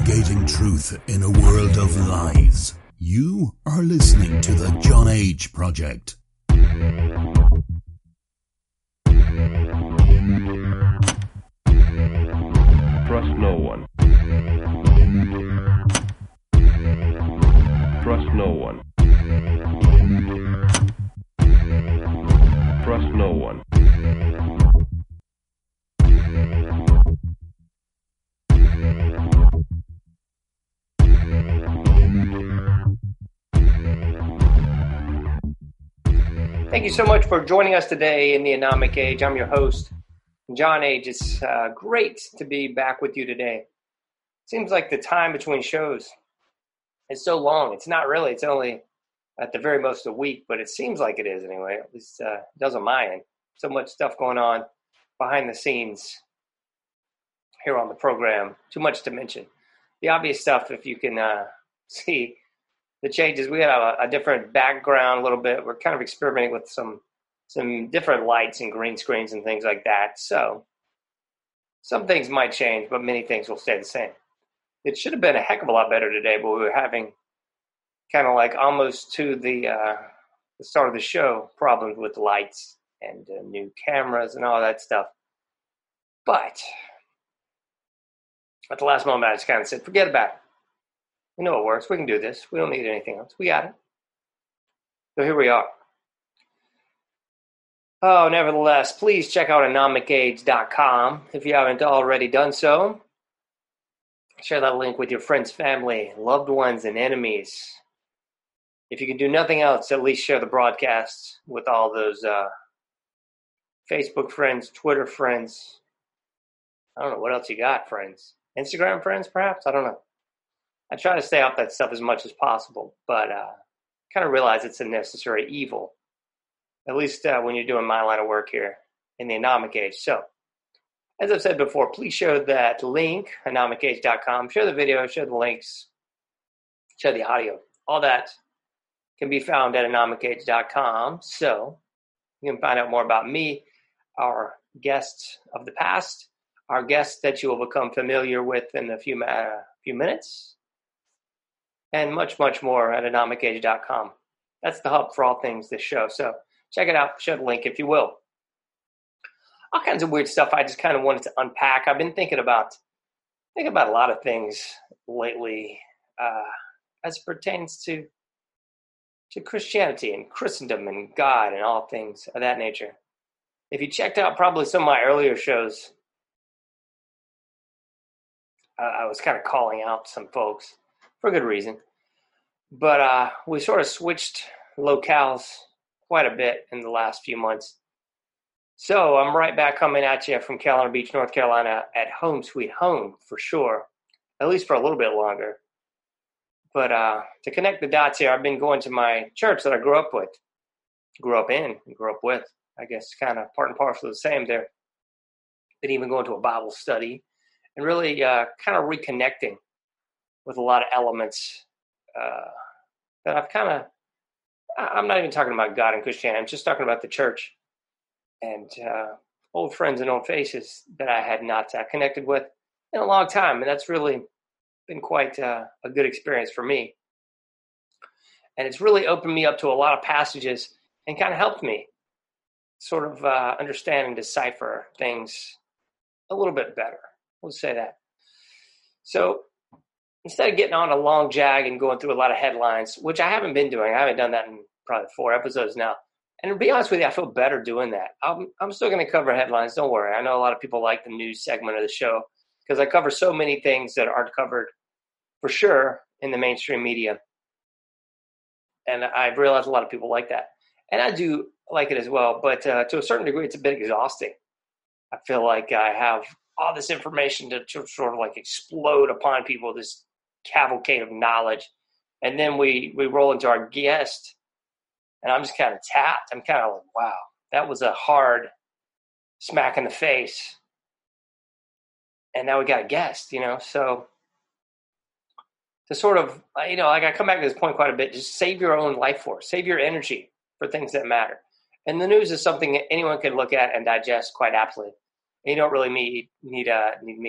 Investigating truth in a world of lies. You are listening to the John H. Project. Trust no one. Trust no one. Trust no one. Thank you so much for joining us today in the Anomic Age. I'm your host, John H. It's great to be back with you today. Seems like the time between shows is so long. It's not really. It's only at the very most a week, but it seems like it is anyway. At least it does on my end. So much stuff going on behind the scenes here on the program. Too much to mention. The obvious stuff, if you can see the changes, we had a different background a little bit. We're kind of experimenting with some different lights and green screens and things like that. So some things might change, but many things will stay the same. It should have been a heck of a lot better today, but we were having kind of like almost to the start of the show problems with the lights and new cameras and all that stuff. But at the last moment, I just kind of said, forget about it. We know it works. We can do this. We don't need anything else. We got it. So here we are. Oh, nevertheless, please check out anomicage.com if you haven't already done so. Share that link with your friends, family, loved ones, and enemies. If you can do nothing else, at least share the broadcast with all those Facebook friends, Twitter friends. I don't know what else you got, friends. Instagram friends, perhaps? I don't know. I try to stay off that stuff as much as possible, but kind of realize it's a necessary evil, at least when you're doing my line of work here in the Anomic Age. So, as I've said before, please share that link, anomicage.com. Share the video, share the links, share the audio. All that can be found at anomicage.com. So, you can find out more about me, our guests of the past, our guests that you will become familiar with in a few minutes, and much, much more at anomicage.com. That's the hub for all things this show. So check it out. Share the link if you will. All kinds of weird stuff I just kind of wanted to unpack. I've been thinking about a lot of things lately as it pertains to Christianity and Christendom and God and all things of that nature. If you checked out probably some of my earlier shows, I was kind of calling out some folks for good reason. But we sort of switched locales quite a bit in the last few months. So I'm right back coming at you from Carolina Beach, North Carolina at home sweet home for sure, at least for a little bit longer. But to connect the dots here, I've been going to my church that I grew up with, I guess kind of part and parcel of the same there. Been even going to a Bible study and really kind of reconnecting with a lot of elements that I'm not even talking about God and Christianity. I'm just talking about the church and old friends and old faces that I had not connected with in a long time. And that's really been quite a good experience for me. And it's really opened me up to a lot of passages and kind of helped me sort of understand and decipher things a little bit better. We'll say that. So instead of getting on a long jag and going through a lot of headlines, which I haven't been doing, I haven't done that in probably 4 episodes now. And to be honest with you, I feel better doing that. I'm still going to cover headlines. Don't worry. I know a lot of people like the news segment of the show because I cover so many things that aren't covered for sure in the mainstream media. And I've realized a lot of people like that. And I do like it as well. But to a certain degree, it's a bit exhausting. I feel like I have all this information to sort of like explode upon people, this cavalcade of knowledge. And then we roll into our guest, and I'm just kind of tapped. I'm kind of like, wow, that was a hard smack in the face. And now we got a guest, so to sort of, like I come back to this point quite a bit, just save your own life force, save your energy for things that matter. And the news is something that anyone can look at and digest quite aptly. And you don't really need me to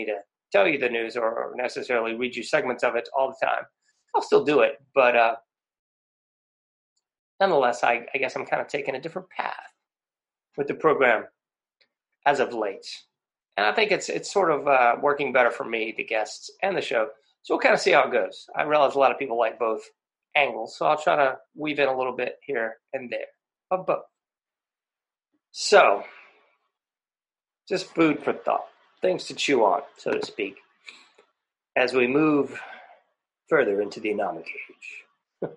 tell you the news or necessarily read you segments of it all the time. I'll still do it, but nonetheless, I guess I'm kind of taking a different path with the program as of late. And I think it's sort of working better for me, the guests, and the show. So we'll kind of see how it goes. I realize a lot of people like both angles, so I'll try to weave in a little bit here and there of both. So, just food for thought, things to chew on, so to speak, as we move further into the Anomic Age.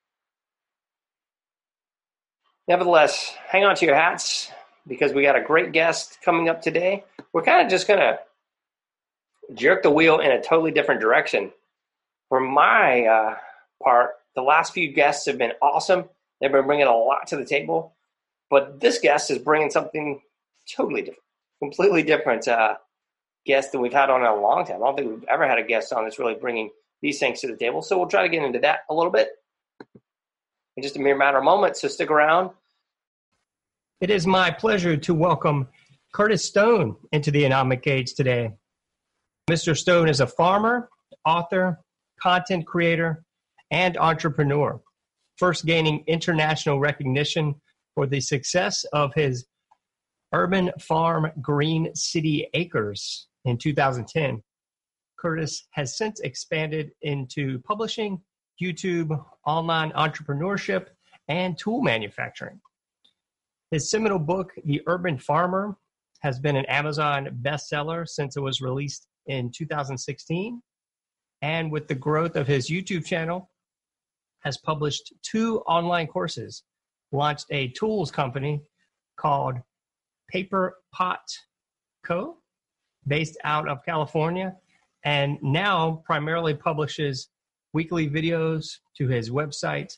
Nevertheless, hang on to your hats because we got a great guest coming up today. We're kind of just going to jerk the wheel in a totally different direction. For my part, the last few guests have been awesome. They've been bringing a lot to the table. But this guest is bringing something totally different, completely different guest than we've had on in a long time. I don't think we've ever had a guest on that's really bringing these things to the table. So we'll try to get into that a little bit in just a mere matter of moments. So stick around. It is my pleasure to welcome Curtis Stone into the Anomic Age today. Mr. Stone is a farmer, author, content creator, and entrepreneur, first gaining international recognition for the success of his urban farm Green City Acres in 2010. Curtis has since expanded into publishing, YouTube, online entrepreneurship, and tool manufacturing. His seminal book, The Urban Farmer, has been an Amazon bestseller since it was released in 2016. And with the growth of his YouTube channel, has published 2 online courses, launched a tools company called Paper Pot Co., based out of California, and now primarily publishes weekly videos to his website,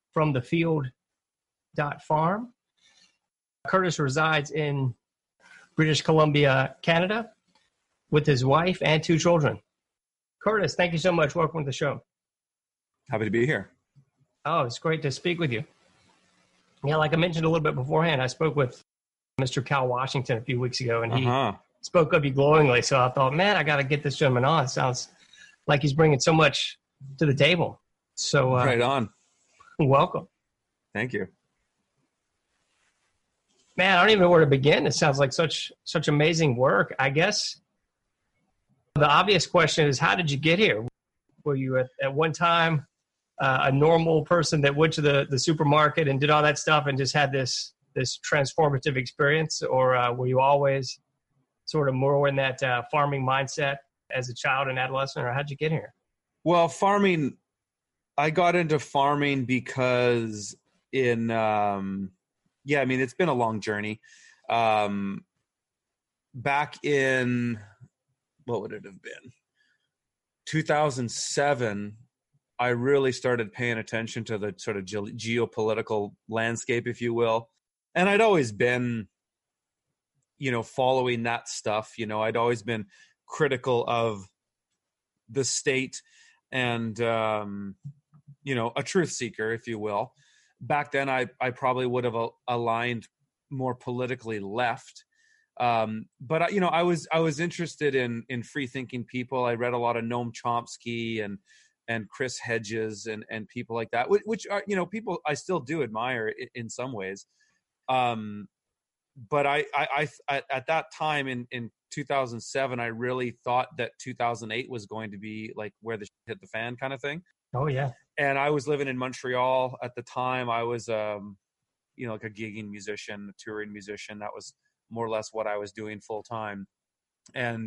fromthefield.farm. Curtis resides in British Columbia, Canada, with his wife and 2 children. Curtis, thank you so much. Welcome to the show. Happy to be here. Oh, it's great to speak with you. Yeah, like I mentioned a little bit beforehand, I spoke with Mr. Cal Washington a few weeks ago, and he spoke of you glowingly. So I thought, man, I got to get this gentleman on. It sounds like he's bringing so much to the table. So right on. Welcome. Thank you. Man, I don't even know where to begin. It sounds like such amazing work. I guess the obvious question is, how did you get here? Were you at one time a normal person that went to the supermarket and did all that stuff and just had this transformative experience, or were you always sort of more in that farming mindset as a child and adolescent, or how'd you get here? Well, I got into farming because it's been a long journey. Back in, what would it have been? 2007, I really started paying attention to the sort of geopolitical landscape, if you will. And I'd always been, following that stuff. I'd always been critical of the state and, a truth seeker, if you will. Back then, I probably would have aligned more politically left. But I was interested in free thinking people. I read a lot of Noam Chomsky and Chris Hedges and people like that, which are, people I still do admire in some ways. But I at that time in 2007, I really thought that 2008 was going to be like where the shit hit the fan kind of thing. Oh yeah. And I was living in Montreal at the time. I was, like a gigging musician, a touring musician. That was more or less what I was doing full time. And,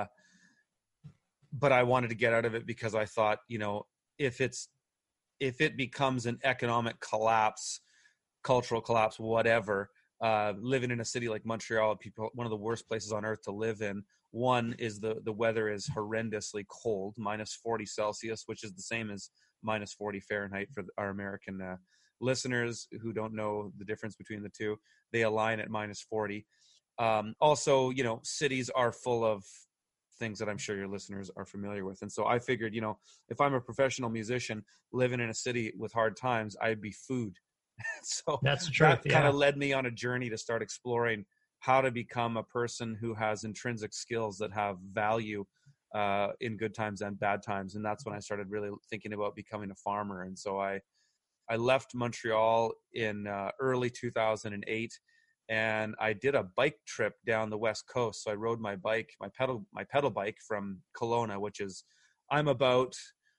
but I wanted to get out of it because I thought, if it becomes an economic collapse, cultural collapse, whatever, living in a city like Montreal, one of the worst places on earth to live in. One is the weather is horrendously cold, minus 40 Celsius, which is the same as minus 40 Fahrenheit for our American listeners who don't know the difference between the two. They align at minus 40. Also, cities are full of things that I'm sure your listeners are familiar with. And so I figured, if I'm a professional musician living in a city with hard times, I'd be food. So that's the truth. That kind of led me on a journey to start exploring how to become a person who has intrinsic skills that have value in good times and bad times. And that's when I started really thinking about becoming a farmer. And so I left Montreal in early 2008, and I did a bike trip down the West Coast. So I rode my pedal bike from Kelowna, which is, I'm about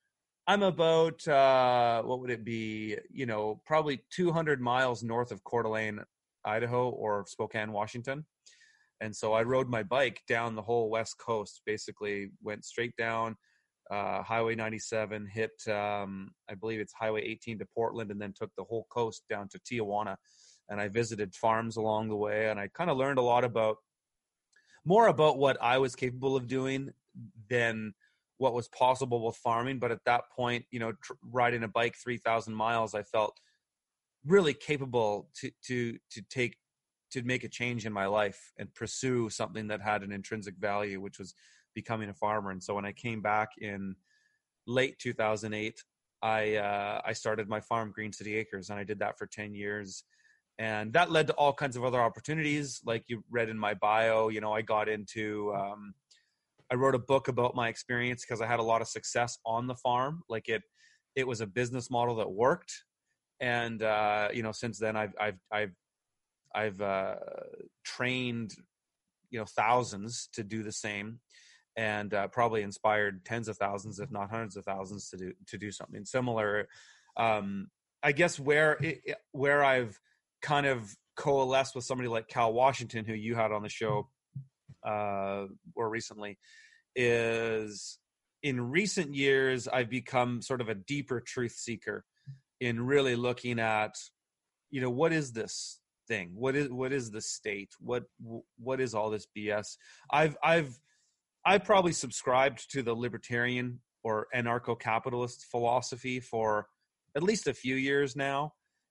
what would it be? Probably 200 miles north of Coeur d'Alene, Idaho, or Spokane, Washington. And so I rode my bike down the whole West Coast, basically went straight down Highway 97, hit, I believe it's Highway 18 to Portland, and then took the whole coast down to Tijuana. And I visited farms along the way, and I kind of learned a lot more about what I was capable of doing than what was possible with farming. But at that point, riding a bike 3,000 miles, I felt really capable to make a change in my life and pursue something that had an intrinsic value, which was becoming a farmer. And so when I came back in late 2008, I started my farm, Green City Acres, and I did that for 10 years. And that led to all kinds of other opportunities. Like you read in my bio, I got into, I wrote a book about my experience because I had a lot of success on the farm. Like it was a business model that worked. And, since then I've trained, thousands to do the same, and probably inspired tens of thousands, if not hundreds of thousands, to do something similar. I guess where I've kind of coalesced with somebody like Cal Washington, who you had on the show more recently, is in recent years I've become sort of a deeper truth seeker in really looking at, what is this thing? What is the state? What is all this BS? I've probably subscribed to the libertarian or anarcho-capitalist philosophy for at least a few years now.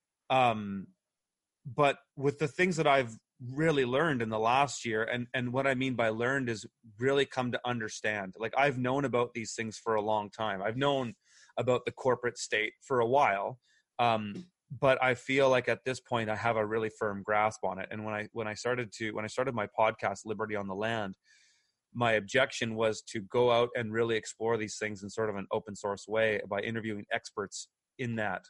But with the things that I've really learned in the last year, and what I mean by learned is really come to understand. Like, I've known about these things for a long time. I've known about the corporate state for a while. But I feel like at this point I have a really firm grasp on it. And when I started my podcast, Liberty on the Land, my objection was to go out and really explore these things in sort of an open source way by interviewing experts in that.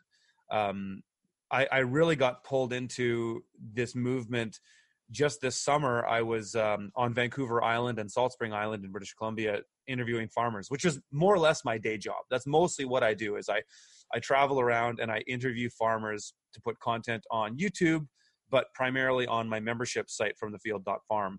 I really got pulled into this movement just this summer. I was on Vancouver Island and Salt Spring Island in British Columbia interviewing farmers, which is more or less my day job. That's mostly what I do. Is I travel around and I interview farmers to put content on YouTube, but primarily on my membership site, fromthefield.farm.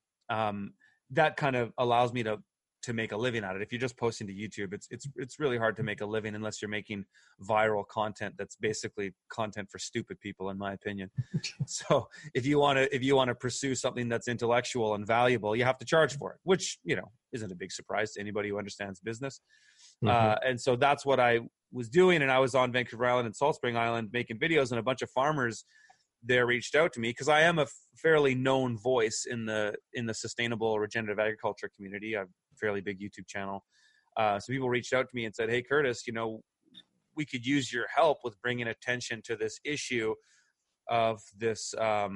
That kind of allows me to make a living at it. If you're just posting to YouTube, it's really hard to make a living unless you're making viral content that's basically content for stupid people, in my opinion. So if you want to pursue something that's intellectual and valuable, you have to charge for it, which isn't a big surprise to anybody who understands business. Mm-hmm. And so that's what I was doing. And I was on Vancouver Island and Salt Spring Island making videos, and a bunch of farmers there reached out to me because I am a fairly known voice in the sustainable regenerative agriculture community. I have a fairly big YouTube channel. So people reached out to me and said, "Hey, Curtis, we could use your help with bringing attention to this issue of this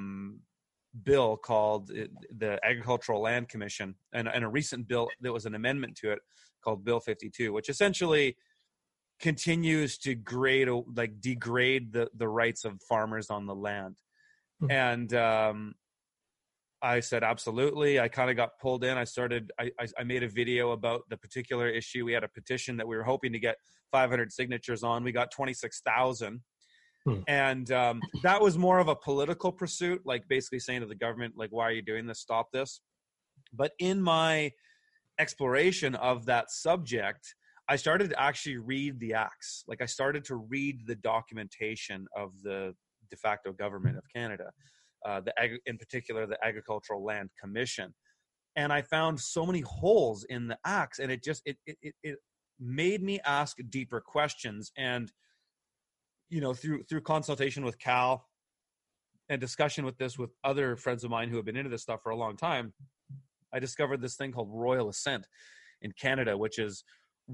bill called the Agricultural Land Commission, and a recent bill that was an amendment to it called Bill 52, which essentially continues to degrade the rights of farmers on the land." Mm-hmm. And I said, absolutely. I kind of got pulled in. I made a video about the particular issue. We had a petition that we were hoping to get 500 signatures on. We got 26,000. And that was more of a political pursuit, like basically saying to the government, like, why are you doing this? Stop this. But in my exploration of that subject, I started to actually read the acts. Like, I started to read the documentation of the de facto government of Canada, in particular, the Agricultural Land Commission. And I found so many holes in the acts, and it made me ask deeper questions. And, through consultation with Cal and discussion with other friends of mine who have been into this stuff for a long time, I discovered this thing called royal assent in Canada, which is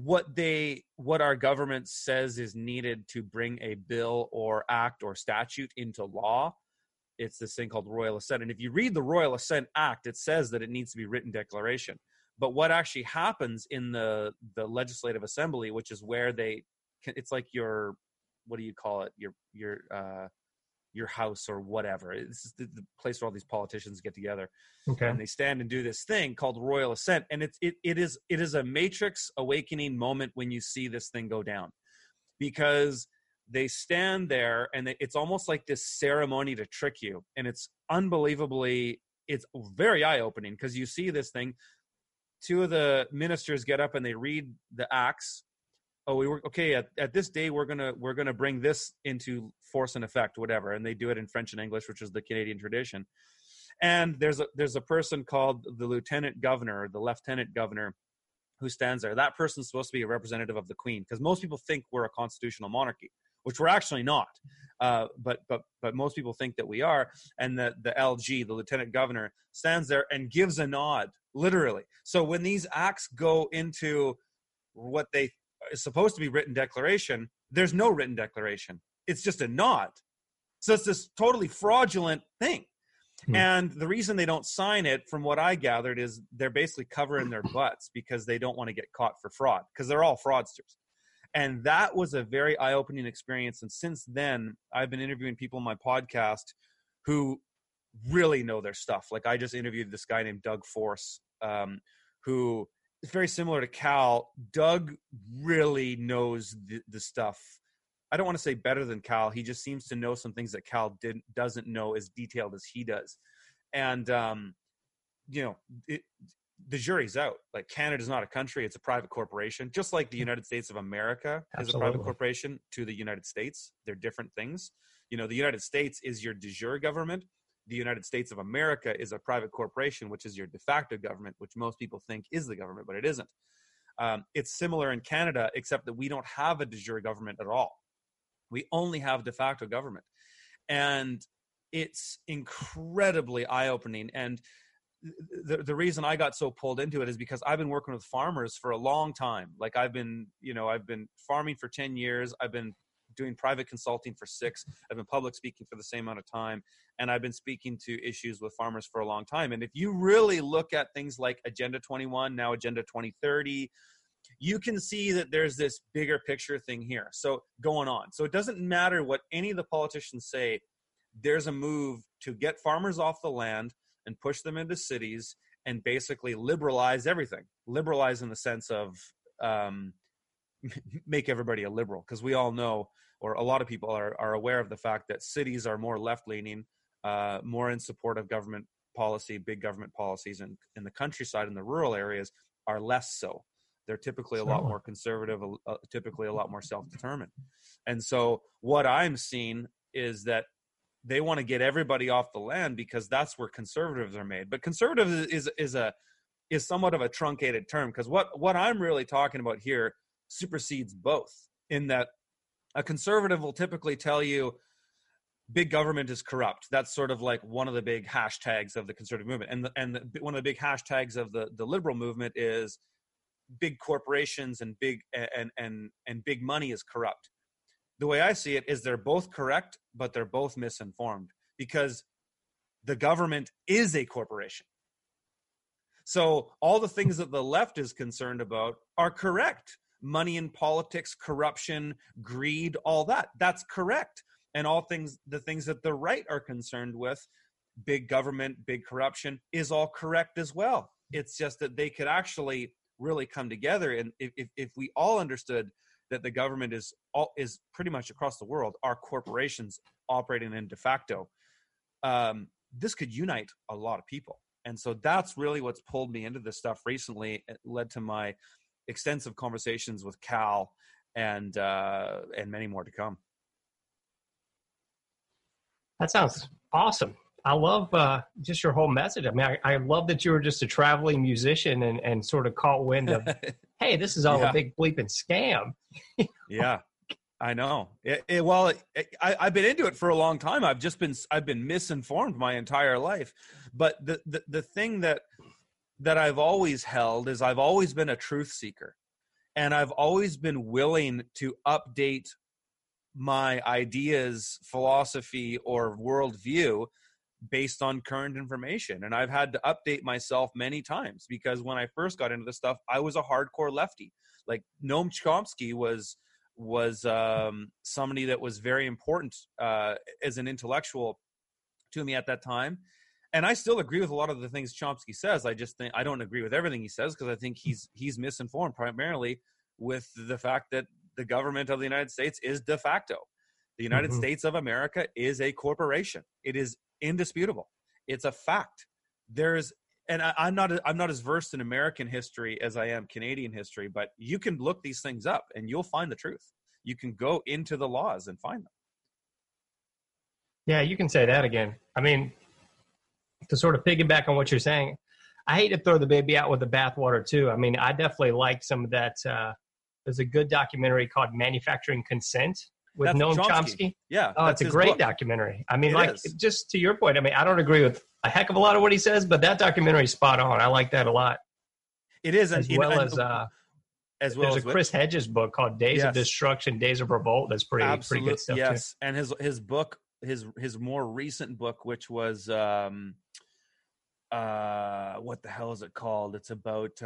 what our government says is needed to bring a bill or act or statute into law. It's this thing called royal assent. And if you read the Royal Assent Act, it says that it needs to be written declaration. But what actually happens in the legislative assembly, which is where it's like your, what do you call it? Your house or whatever. It's the place where all these politicians get together. Okay. And they stand and do this thing called royal assent. And it is a Matrix awakening moment when you see this thing go down, because they stand there and it's almost like this ceremony to trick you. And it's very eye-opening, because you see this thing. Two of the ministers get up and they read the acts. Oh, we were okay at this day. We're gonna bring this into force and effect, whatever. And they do it in French and English, which is the Canadian tradition. And there's a person called the lieutenant governor, or the lieutenant governor, who stands there. That person's supposed to be a representative of the Queen, because most people think we're a constitutional monarchy, which we're actually not. But most people think that we are. And the LG, the lieutenant governor, stands there and gives a nod, literally. So when these acts go into what they is supposed to be written declaration, there's no written declaration. It's just a nod. So it's this totally fraudulent thing. And the reason they don't sign it, from what I gathered, is they're basically covering their butts because they don't want to get caught for fraud, because they're all fraudsters. And that was a very eye-opening experience. And since then, I've been interviewing people on my podcast who really know their stuff. Like, I just interviewed this guy named Doug Force, who is very similar to Cal. Doug really knows the stuff. I don't want to say better than Cal. He just seems to know some things that Cal doesn't know as detailed as he does. And, the jury's out. Like, Canada's not a country. It's a private corporation, just like the United States of America is a private corporation to the United States. They're different things. The United States is your de jure government. The United States of America is a private corporation, which is your de facto government, which most people think is the government, but it isn't. It's similar in Canada, except that we don't have a de jure government at all. We only have de facto government. And it's incredibly eye-opening. And the reason I got so pulled into it is because I've been working with farmers for a long time. Like, I've been farming for 10 years. I've been doing private consulting for 6. I've been public speaking for the same amount of time. And I've been speaking to issues with farmers for a long time. And if you really look at things like Agenda 21, now Agenda 2030, you can see that there's this bigger picture thing here. So going on. So it doesn't matter what any of the politicians say. There's a move to get farmers off the land and push them into cities and basically liberalize everything. Liberalize in the sense of make everybody a liberal, because we all know, or a lot of people are aware of the fact that cities are more left-leaning, more in support of government policy, big government policies, and in the countryside and the rural areas are less so. They're typically a lot more conservative, typically a lot more self-determined. And so what I'm seeing is that they want to get everybody off the land because that's where conservatives are made. But conservative is somewhat of a truncated term, because what I'm really talking about here supersedes both, in that a conservative will typically tell you big government is corrupt. That's sort of like one of the big hashtags of the conservative movement. And one of the big hashtags of the liberal movement is big corporations and big money is corrupt. The way I see it is they're both correct, but they're both misinformed, because the government is a corporation. So all the things that the left is concerned about are correct. Money in politics, corruption, greed, all that's correct. And the things that the right are concerned with, big government, big corruption, is all correct as well. It's just that they could actually really come together. And if we all understood that the government is pretty much across the world are corporations operating in de facto, this could unite a lot of people. And so that's really what's pulled me into this stuff recently. It led to my extensive conversations with Cal and many more to come. That sounds awesome. I love just your whole message. I mean, I love that you were just a traveling musician and sort of caught wind of, hey, this is all a big bleeping scam. Yeah, I know. I've been into it for a long time. I've been misinformed my entire life. But the thing that I've always held is I've always been a truth seeker, and I've always been willing to update my ideas, philosophy, or worldview based on current information. And I've had to update myself many times because when I first got into this stuff, I was a hardcore lefty. Like Noam Chomsky was somebody that was very important as an intellectual to me at that time. And I still agree with a lot of the things Chomsky says. I just think I don't agree with everything he says because I think he's misinformed primarily with the fact that the government of the United States is de facto. The United States of America is a corporation. It is indisputable. It's a fact. I'm not as versed in American history as I am Canadian history, but you can look these things up and you'll find the truth. You can go into the laws and find them. Yeah, you can say that again. I mean, to sort of piggyback on what you're saying, I hate to throw the baby out with the bathwater too. I mean, I definitely like some of that. There's a good documentary called Manufacturing Consent with Noam Chomsky. Yeah. Oh, it's a great documentary. I mean, just to your point, I mean, I don't agree with a heck of a lot of what he says, but that documentary is spot on. I like that a lot. It is. As well as there's a Chris Hedges book called Days of Destruction, Days of Revolt. That's pretty good stuff too. And his book, his more recent book, which was what the hell is it called? It's about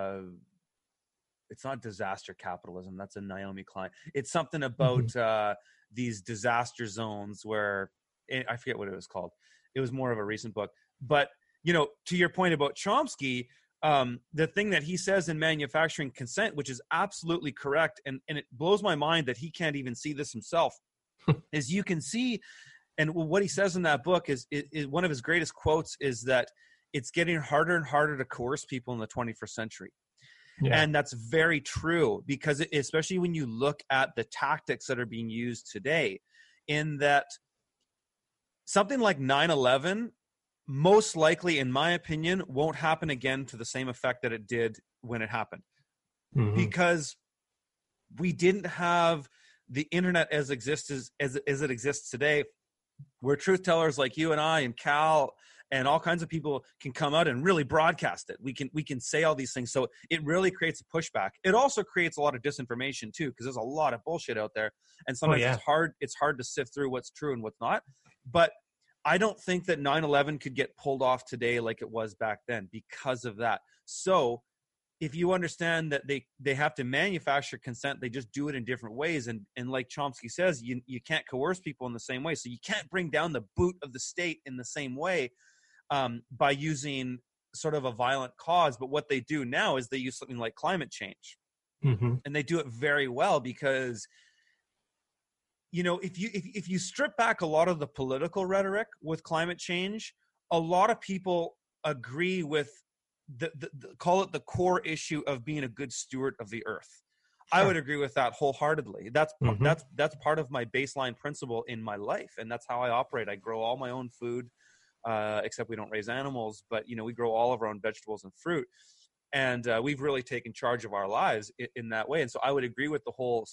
it's not disaster capitalism. That's a Naomi Klein. It's something about these disaster zones where I forget what it was called. It was more of a recent book. But, to your point about Chomsky, the thing that he says in Manufacturing Consent, which is absolutely correct, and it blows my mind that he can't even see this himself, is you can see, and what he says in that book is one of his greatest quotes is that it's getting harder and harder to coerce people in the 21st century. Yeah. And that's very true because especially when you look at the tactics that are being used today, in that something like 9/11 most likely, in my opinion, won't happen again to the same effect that it did when it happened. Because we didn't have the internet as it exists today, where truth tellers like you and I and Cal and all kinds of people can come out and really broadcast it. We can say all these things. So it really creates a pushback. It also creates a lot of disinformation too, because there's a lot of bullshit out there. And sometimes it's hard to sift through what's true and what's not. But I don't think that 9/11 could get pulled off today like it was back then because of that. So if you understand that they have to manufacture consent, they just do it in different ways. And like Chomsky says, you can't coerce people in the same way. So you can't bring down the boot of the state in the same way by using sort of a violent cause. But what they do now is they use something like climate change. And they do it very well because, if you strip back a lot of the political rhetoric with climate change, a lot of people agree with call it the core issue of being a good steward of the earth. Sure. I would agree with that wholeheartedly. That's part of my baseline principle in my life, and that's how I operate. I grow all my own food, except we don't raise animals, but we grow all of our own vegetables and fruit, and we've really taken charge of our lives in that way. And so I would agree with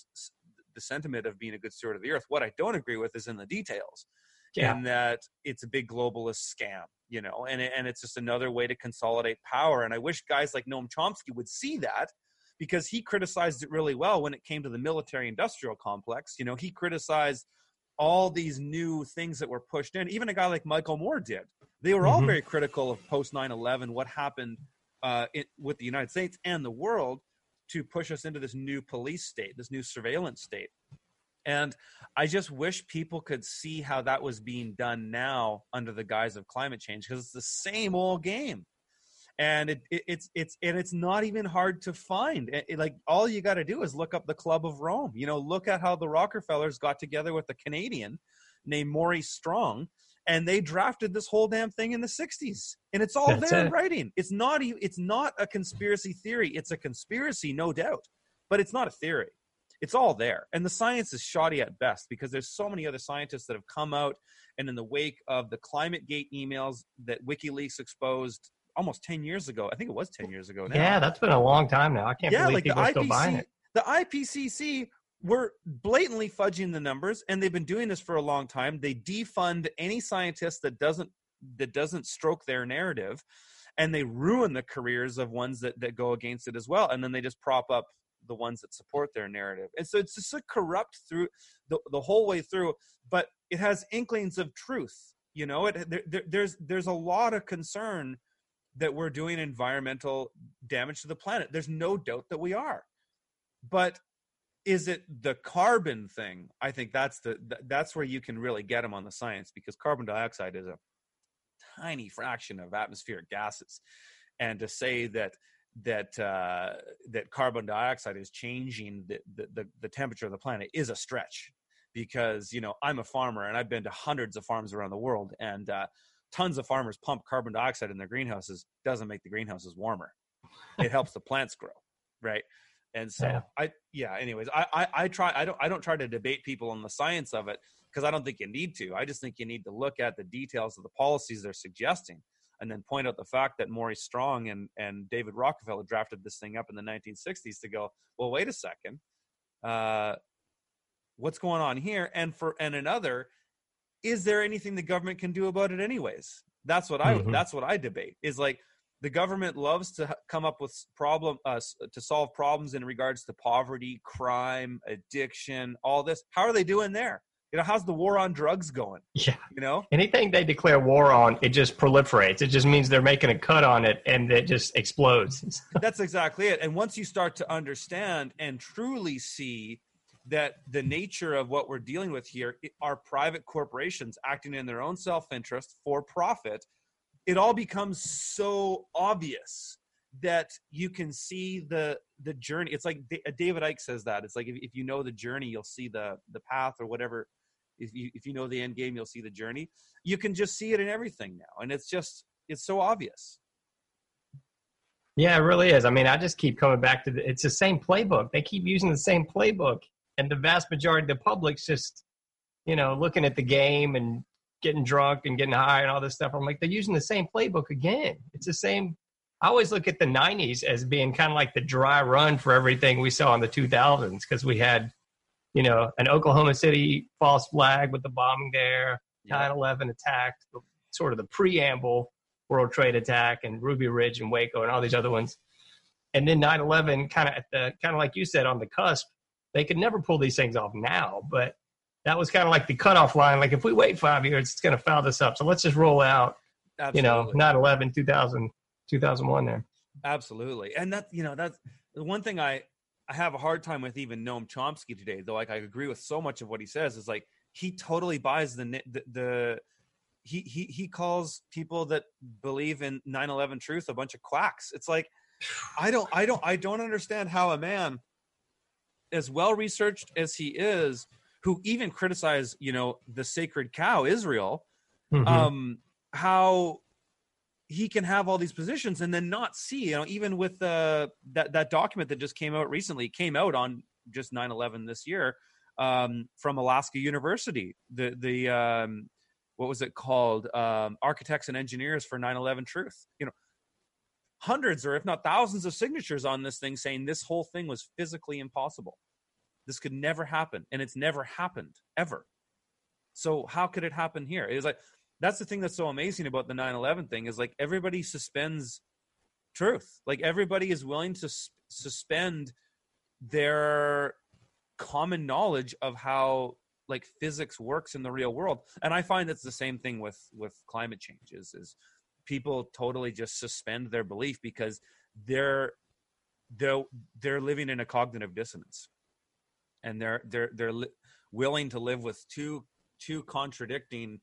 the sentiment of being a good steward of the earth. What I don't agree with is in the details, and that it's a big globalist scam. And it's just another way to consolidate power. And I wish guys like Noam Chomsky would see that, because he criticized it really well when it came to the military-industrial complex. He criticized all these new things that were pushed in. Even a guy like Michael Moore did. They were all very critical of post 9/11, what happened with the United States and the world to push us into this new police state, this new surveillance state. And I just wish people could see how that was being done now under the guise of climate change, because it's the same old game. And it's not even hard to find. Like, all you got to do is look up the Club of Rome. Look at how the Rockefellers got together with a Canadian named Maurice Strong, and they drafted this whole damn thing in the 60s. And it's all there in writing. It's not a conspiracy theory. It's a conspiracy, no doubt, but it's not a theory. It's all there. And the science is shoddy at best, because there's so many other scientists that have come out, and in the wake of the ClimateGate emails that WikiLeaks exposed almost 10 years ago. I think it was 10 years ago now. Yeah, that's been a long time now. I can't believe people are still buying it. The IPCC were blatantly fudging the numbers, and they've been doing this for a long time. They defund any scientist that doesn't stroke their narrative, and they ruin the careers of ones that go against it as well. And then they just prop up the ones that support their narrative. And so it's just a corrupt through the whole way through, but it has inklings of truth. You know, there's a lot of concern that we're doing environmental damage to the planet. There's no doubt that we are. But is it the carbon thing? I think that's where you can really get them on the science, because carbon dioxide is a tiny fraction of atmospheric gases. And to say that carbon dioxide is changing the temperature of the planet is a stretch, because, you know, I'm a farmer and I've been to hundreds of farms around the world, and tons of farmers pump carbon dioxide in their greenhouses. Doesn't make the greenhouses warmer. It helps the plants grow, right? And so I don't try to debate people on the science of it, because I don't think you need to. I just think you need to look at the details of the policies they're suggesting, and then point out the fact that Maurice Strong and David Rockefeller drafted this thing up in the 1960s to go, well, wait a second, what's going on here? And another, is there anything the government can do about it anyways? That's what I debate, is like, the government loves to come up with to solve problems in regards to poverty, crime, addiction, all this. How are they doing there? You know, how's the war on drugs going? Yeah. You know, anything they declare war on, it just proliferates. It just means they're making a cut on it, and it just explodes. That's exactly it. And once you start to understand and truly see that the nature of what we're dealing with here are private corporations acting in their own self-interest for profit, it all becomes so obvious that you can see the journey. It's like David Icke says that. It's like, if you know the journey, you'll see the path, or whatever. If you know the end game, you'll see the journey. You can just see it in everything now. And it's so obvious. Yeah, it really is. I mean, I just keep coming back to it's the same playbook. They keep using the same playbook. And the vast majority of the public's just, you know, looking at the game and getting drunk and getting high and all this stuff. I'm like, they're using the same playbook again. It's the same. I always look at the 90s as being kind of like the dry run for everything we saw in the 2000s, because we had, you know, an Oklahoma City false flag with the bombing there, 9/11 attack, sort of the preamble World Trade attack, and Ruby Ridge and Waco and all these other ones. And then 9/11 kind of like you said, on the cusp. They could never pull these things off now, but that was kind of like the cutoff line. Like, if we wait 5 years, it's going to foul this up. So let's just roll out, Absolutely. You know, 9/11, 2000, 2001 there. Absolutely. And that, you know, that's the one thing I have a hard time with, even Noam Chomsky today, though. Like, I agree with so much of what he says, is like, he totally buys he calls people that believe in 9/11 truth a bunch of quacks. It's like, I don't understand how a man as well researched as he is, who even criticized, you know, the sacred cow, Israel, how he can have all these positions and then not see, you know, even with that document that just came out recently, came out on just 9/11 this year, from Alaska University, the what was it called? Architects and Engineers for 9/11 Truth. You know, hundreds, or if not thousands, of signatures on this thing saying this whole thing was physically impossible. This could never happen, and it's never happened ever. So how could it happen here? It's like, that's the thing that's so amazing about the 9/11 thing, is like, everybody suspends truth. Like, everybody is willing to suspend their common knowledge of how, like, physics works in the real world. And I find that's the same thing with climate change, is people totally just suspend their belief because they're living in a cognitive dissonance, and they're willing to live with two contradicting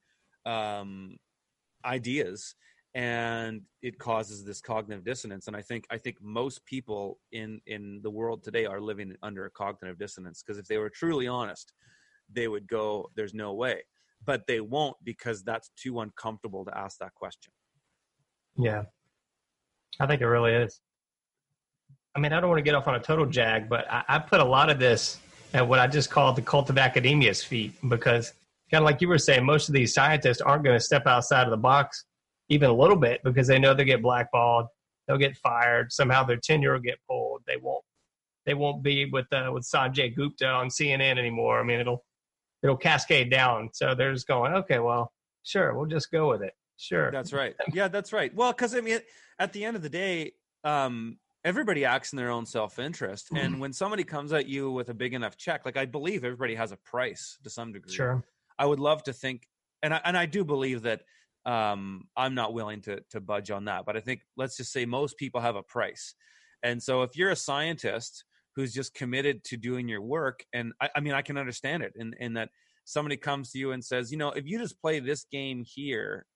ideas, and it causes this cognitive dissonance. And I think most people in the world today are living under a cognitive dissonance, because if they were truly honest, they would go, there's no way. But they won't, because that's too uncomfortable to ask that question. Yeah, I think it really is. I mean, I don't want to get off on a total jag, but I put a lot of this at what I just call the cult of academia's feet, because kind of like you were saying, most of these scientists aren't going to step outside of the box even a little bit, because they know they'll get blackballed, they'll get fired, somehow their tenure will get pulled. They won't be with Sanjay Gupta on CNN anymore. I mean, it'll cascade down. So they're just going, okay, well, sure, we'll just go with it. Sure. That's right. Yeah, that's right. Well, because I mean, at the end of the day, everybody acts in their own self-interest. Mm-hmm. And when somebody comes at you with a big enough check, like, I believe everybody has a price to some degree. Sure. I would love to think and I do believe that I'm not willing to budge on that. But I think, let's just say, most people have a price. And so if you're a scientist who's just committed to doing your work, and I mean, I can understand it in that somebody comes to you and says, you know, if you just play this game here,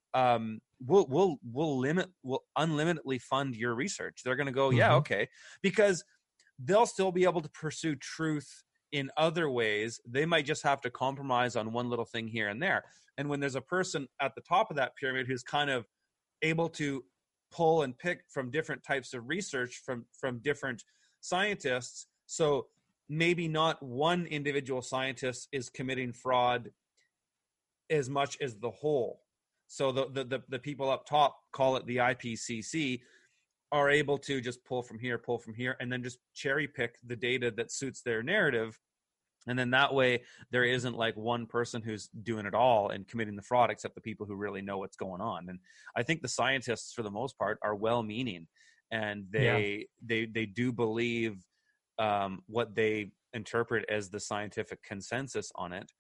we'll unlimitedly fund your research. They're going to go, yeah, okay, because they'll still be able to pursue truth in other ways. They might just have to compromise on one little thing here and there. And when there's a person at the top of that pyramid who's kind of able to pull and pick from different types of research from different scientists, so maybe not one individual scientist is committing fraud as much as the whole. So the people up top, call it the IPCC, are able to just pull from here, and then just cherry pick the data that suits their narrative. And then that way there isn't like one person who's doing it all and committing the fraud, except the people who really know what's going on. And I think the scientists, for the most part, are well-meaning, and they do believe what they interpret as the scientific consensus on it.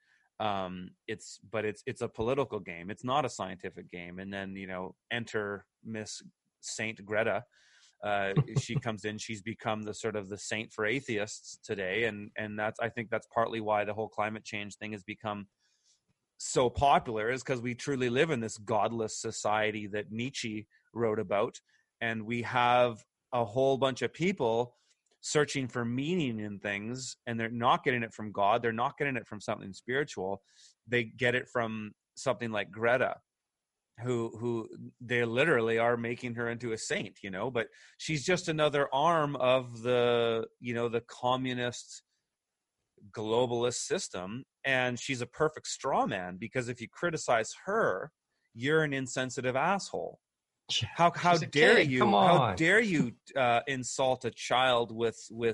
It's a political game. It's not a scientific game. And then, you know, enter Miss Saint Greta. She comes in, she's become the sort of the saint for atheists today. And I think that's partly why the whole climate change thing has become so popular, is because we truly live in this godless society that Nietzsche wrote about. And we have a whole bunch of people searching for meaning in things, and they're not getting it from God. They're not getting it from something spiritual. They get it from something like Greta, who they literally are making her into a saint, you know, but she's just another arm of the, you know, the communist globalist system. And she's a perfect straw man, because if you criticize her, you're an insensitive asshole. How dare you? How dare you insult a child with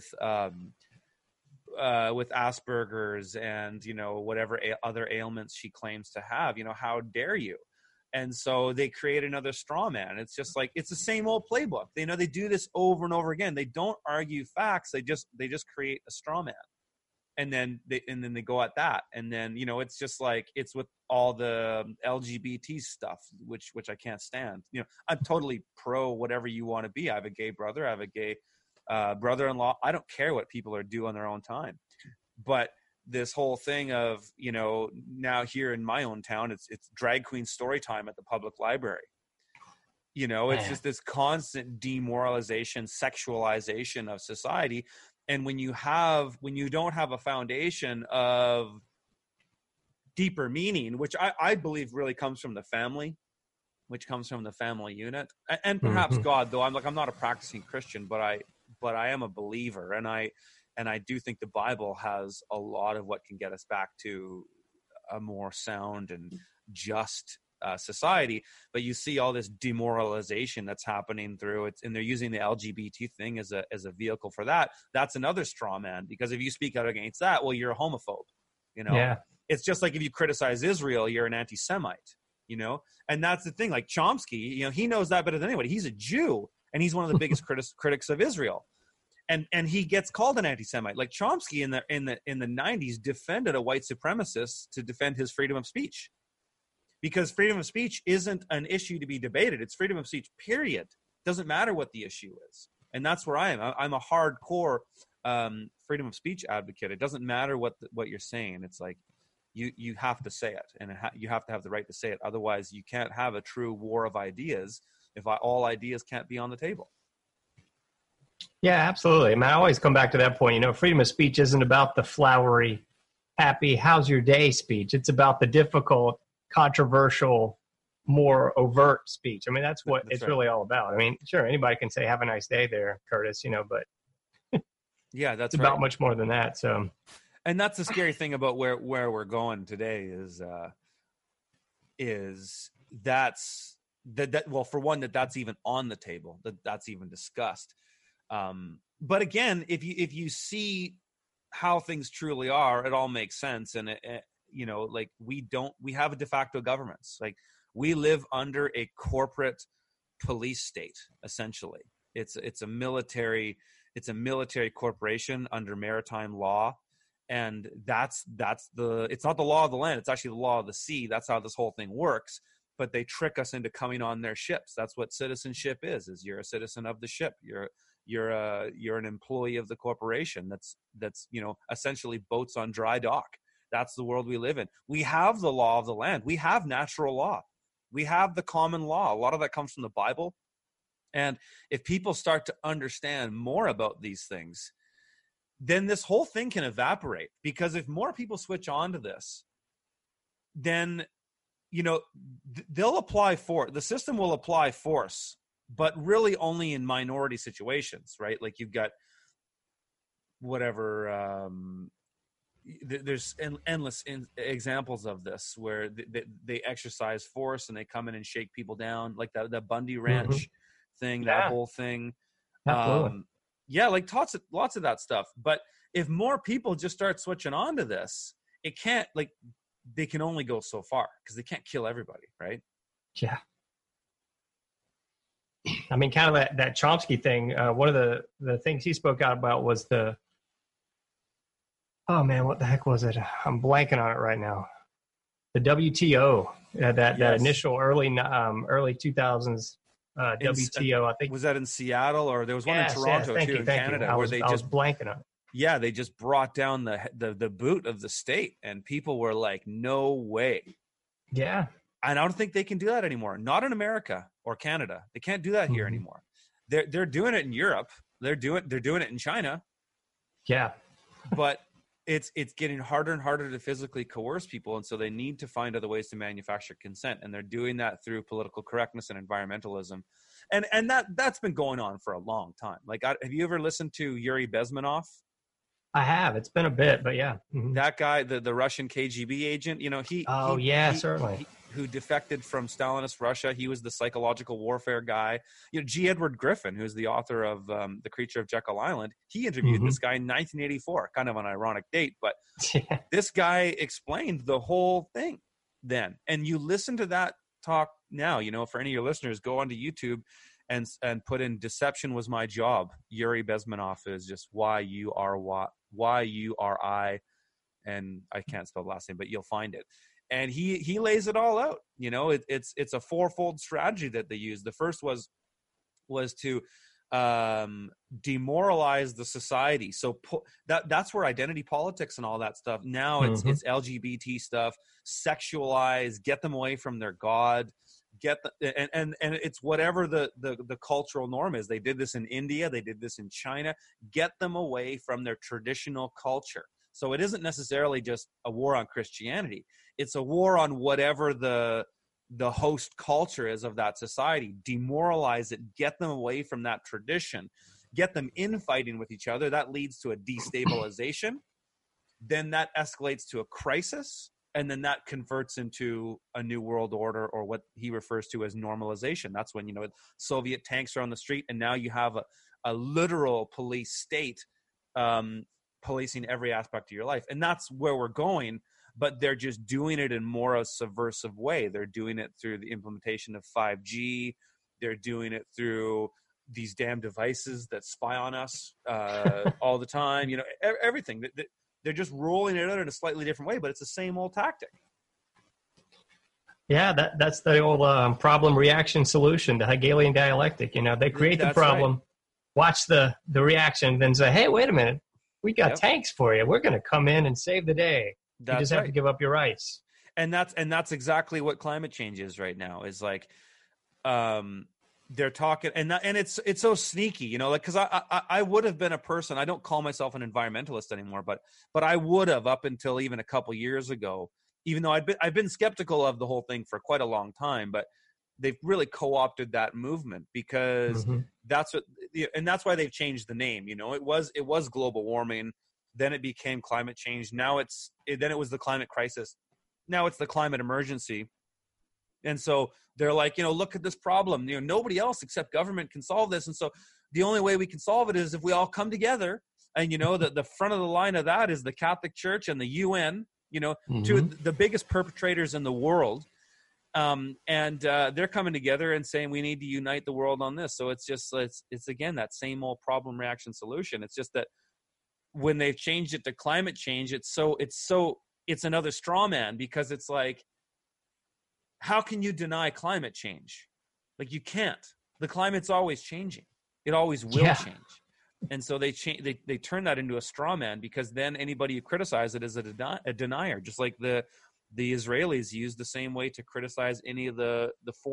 Asperger's and, you know, whatever other ailments she claims to have? You know, how dare you? And so they create another straw man. It's just like, it's the same old playbook. They know they do this over and over again. They don't argue facts. They just create a straw man. And then they go at that. And then, you know, it's just like, it's with all the LGBT stuff, which I can't stand. You know, I'm totally pro whatever you want to be. I have a gay brother. I have a gay brother-in-law. I don't care what people are doing on their own time. But this whole thing of, you know, now here in my own town, it's drag queen story time at the public library. You know, it's just this constant demoralization, sexualization of society. And when you don't have a foundation of deeper meaning, which I believe really comes from the family, which comes from the family unit, and perhaps God, though I'm not a practicing Christian, but I am a believer, and I do think the Bible has a lot of what can get us back to a more sound and just society. But you see all this demoralization that's happening through it, and they're using the LGBT thing as a vehicle for that. That's another straw man, because if you speak out against that, well, you're a homophobe. You know, it's just like if you criticize Israel, you're an anti-Semite. You know, and that's the thing. Like Chomsky, you know, he knows that better than anybody. He's a Jew, and he's one of the biggest critics of Israel. And he gets called an anti-Semite. Like Chomsky in the 90s defended a white supremacist to defend his freedom of speech, because freedom of speech isn't an issue to be debated. It's freedom of speech, period. Doesn't matter what the issue is. And that's where I am. I'm a hardcore freedom of speech advocate. It doesn't matter what you're saying. It's like you have to say it, and you have to have the right to say it. Otherwise, you can't have a true war of ideas if all ideas can't be on the table. Yeah, absolutely. I mean, I always come back to that point. You know, freedom of speech isn't about the flowery, happy, how's your day speech. It's about the difficult, controversial, more overt speech. I mean, that's what it's right. Really all about. I mean, sure, anybody can say, have a nice day there, Curtis, you know, but yeah, that's it's about much more than that. So, and that's the scary thing about where we're going today is that's well, for one, that's even on the table, that's even discussed. But again, if you see how things truly are, it all makes sense. And you know, like we have a de facto governments. Like we live under a corporate police state, essentially. It's a military corporation under maritime law. And that's it's not the law of the land. It's actually the law of the sea. That's how this whole thing works. But they trick us into coming on their ships. That's what citizenship is you're a citizen of the ship. You're an employee of the corporation. That's essentially boats on dry dock. That's the world we live in. We have the law of the land. We have natural law. We have the common law. A lot of that comes from the Bible. And if people start to understand more about these things, then this whole thing can evaporate. Because if more people switch on to this, then, they'll apply force. The system will apply force, but really only in minority situations, right? Like you've got whatever, there's endless examples of this where they exercise force and they come in and shake people down, like the Bundy Ranch thing, that whole thing. Like lots of that stuff. But if more people just start switching on to this, it can't, like, they can only go so far because they can't kill everybody, right? Yeah. I mean, kind of that Chomsky thing. One of the things he spoke out about was oh man, what the heck was it? I'm blanking on it right now. The WTO, that initial early 2000s WTO. I think was that in Seattle, or there was one in Toronto too, in Canada, where they just blanking on it. Yeah, they just brought down the boot of the state, and people were like, "No way." Yeah, and I don't think they can do that anymore. Not in America or Canada. They can't do that here anymore. They're doing it in Europe. They're doing it in China. Yeah, but it's getting harder and harder to physically coerce people, and so they need to find other ways to manufacture consent, and they're doing that through political correctness and environmentalism, and that's been going on for a long time. Like, have you ever listened to Yuri Bezmenov? I have. It's been a bit, but yeah. Mm-hmm. That guy, the Russian KGB agent, he certainly. Who defected from Stalinist Russia. He was the psychological warfare guy. G. Edward Griffin, who's the author of The Creature of Jekyll Island, he interviewed this guy in 1984, kind of an ironic date, but this guy explained the whole thing then. And you listen to that talk now, for any of your listeners, go onto YouTube and put in "Deception Was My Job." Yuri Bezmenov is just Y-U-R-I, and I can't spell the last name, but you'll find it. And he lays it all out. It's a fourfold strategy that they use. The first was to demoralize the society. So that's where identity politics and all that stuff. Now it's LGBT stuff, sexualize, get them away from their God, and it's whatever the cultural norm is. They did this in India, they did this in China. Get them away from their traditional culture. So it isn't necessarily just a war on Christianity. It's a war on whatever the host culture is of that society. Demoralize it, get them away from that tradition, get them infighting with each other. That leads to a destabilization. Then that escalates to a crisis. And then that converts into a new world order, or what he refers to as normalization. That's when, Soviet tanks are on the street, and now you have a literal police state policing every aspect of your life. And that's where we're going, but they're just doing it in more a subversive way. They're doing it through the implementation of 5G. They're doing it through these damn devices that spy on us all the time. Everything. They're just rolling it out in a slightly different way, but it's the same old tactic. Yeah, that's the old problem reaction solution, the Hegelian dialectic. They create the problem, watch the reaction, then say, hey, wait a minute, we got tanks for you. We're going to come in and save the day. You just have to give up your rights. And that's exactly what climate change is right now. Is like, they're talking, and it's so sneaky, because I would have been a person. I don't call myself an environmentalist anymore, but I would have up until even a couple years ago. Even though I've been skeptical of the whole thing for quite a long time, but they've really co-opted that movement because that's why they've changed the name. It was global warming, then it became climate change. Now then it was the climate crisis. Now it's the climate emergency. And so they're like, look at this problem. Nobody else except government can solve this. And so the only way we can solve it is if we all come together. And, the front of the line of that is the Catholic Church and the UN, two of the biggest perpetrators in the world. And they're coming together and saying we need to unite the world on this. So it's again, that same old problem, reaction, solution. It's just that when they've changed it to climate change, it's another straw man, because it's like, how can you deny climate change? Like, you can't. The climate's always changing. It always will change. And so they turn that into a straw man, because then anybody who criticizes it is a denier, just like the Israelis use the same way to criticize any of the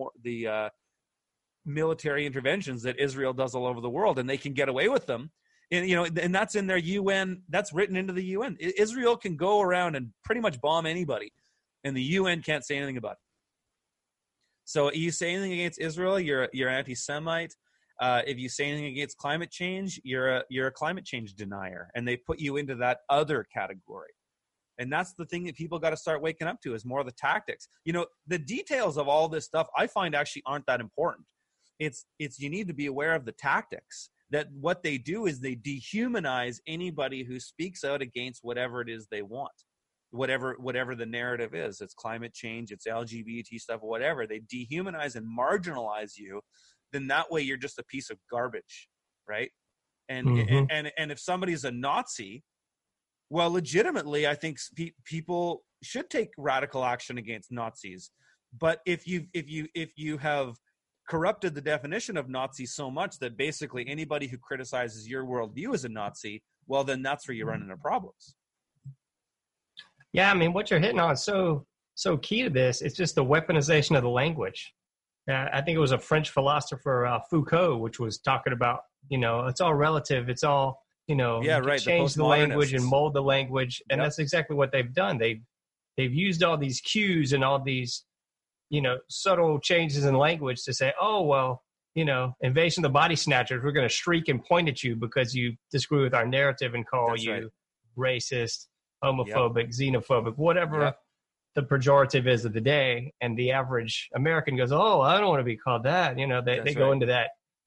military interventions that Israel does all over the world, and they can get away with them. And, you know, and that's in their UN, that's written into the UN. Israel can go around and pretty much bomb anybody, and the UN can't say anything about it. So you say anything against Israel, you're anti-Semite. If you say anything against climate change, you're a climate change denier, and they put you into that other category. And that's the thing that people got to start waking up to, is more of the tactics. You know, the details of all this stuff I find actually aren't that important. It's you need to be aware of the tactics. That what they do is they dehumanize anybody who speaks out against whatever it is they want, whatever the narrative is. It's climate change, it's LGBT stuff, whatever. They dehumanize and marginalize you. Then that way you're just a piece of garbage, right? And and if somebody's a Nazi, well, legitimately, I think people should take radical action against Nazis. But if you have corrupted the definition of Nazi so much that basically anybody who criticizes your worldview is a Nazi, well, then that's where you run into problems. Yeah, I mean, what you're hitting on is so key to this. It's just the weaponization of the language. I think it was a French philosopher, Foucault, which was talking about, you know, it's all relative. It's all, you know, change the language and mold the language. And that's exactly what they've done. They've used all these cues and all these, you know, subtle changes in language to say, oh, well, you know, Invasion of the Body Snatchers, we're going to shriek and point at you because you disagree with our narrative and call you racist, homophobic, xenophobic, whatever the pejorative is of the day. And the average American goes, oh, I don't want to be called that. You know, they go into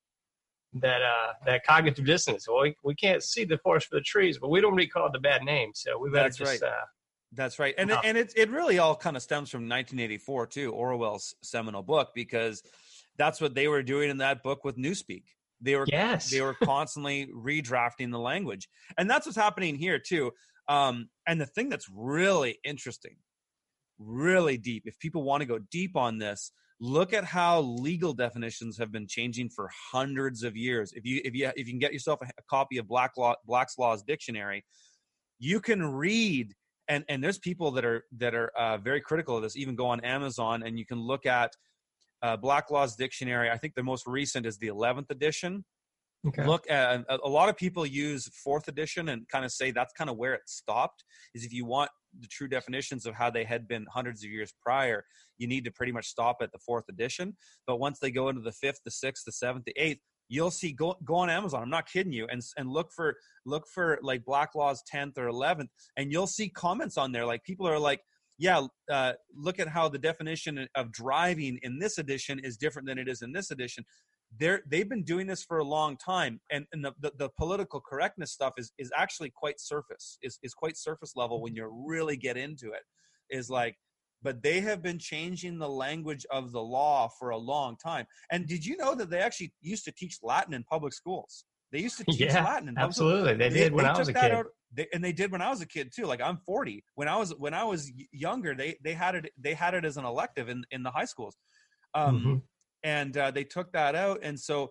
that cognitive dissonance. Well, we can't see the forest for the trees, but we don't really call it the bad name. So we better just... That's right. And it really all kind of stems from 1984 too, Orwell's seminal book, because that's what they were doing in that book with Newspeak. They were constantly redrafting the language. And that's what's happening here too. And the thing that's really interesting, really deep, if people want to go deep on this, look at how legal definitions have been changing for hundreds of years. If you can get yourself a copy of Black's Law's Dictionary, you can read. And there's people that are very critical of this. Even go on Amazon and you can look at Black Law's Dictionary. I think the most recent is the 11th edition. Okay. Look at a lot of people use 4th edition and kind of say that's kind of where it stopped. Is if you want the true definitions of how they had been hundreds of years prior, you need to pretty much stop at the 4th edition. But once they go into the 5th, the 6th, the 7th, the 8th, you'll see, go on Amazon, I'm not kidding you, and look for like Black Law's 10th or 11th, and you'll see comments on there. Like people are like, look at how the definition of driving in this edition is different than it is in this edition. They've been doing this for a long time, and the political correctness stuff is actually quite surface, is quite surface level when you really get into it. Is like, but they have been changing the language of the law for a long time. And did you know that they actually used to teach Latin in public schools? They used to teach Latin in public absolutely. schools. They did when I was a kid. And they did when I was a kid too. Like I'm 40. When I was younger, they had it as an elective in the high schools. And they took that out. And so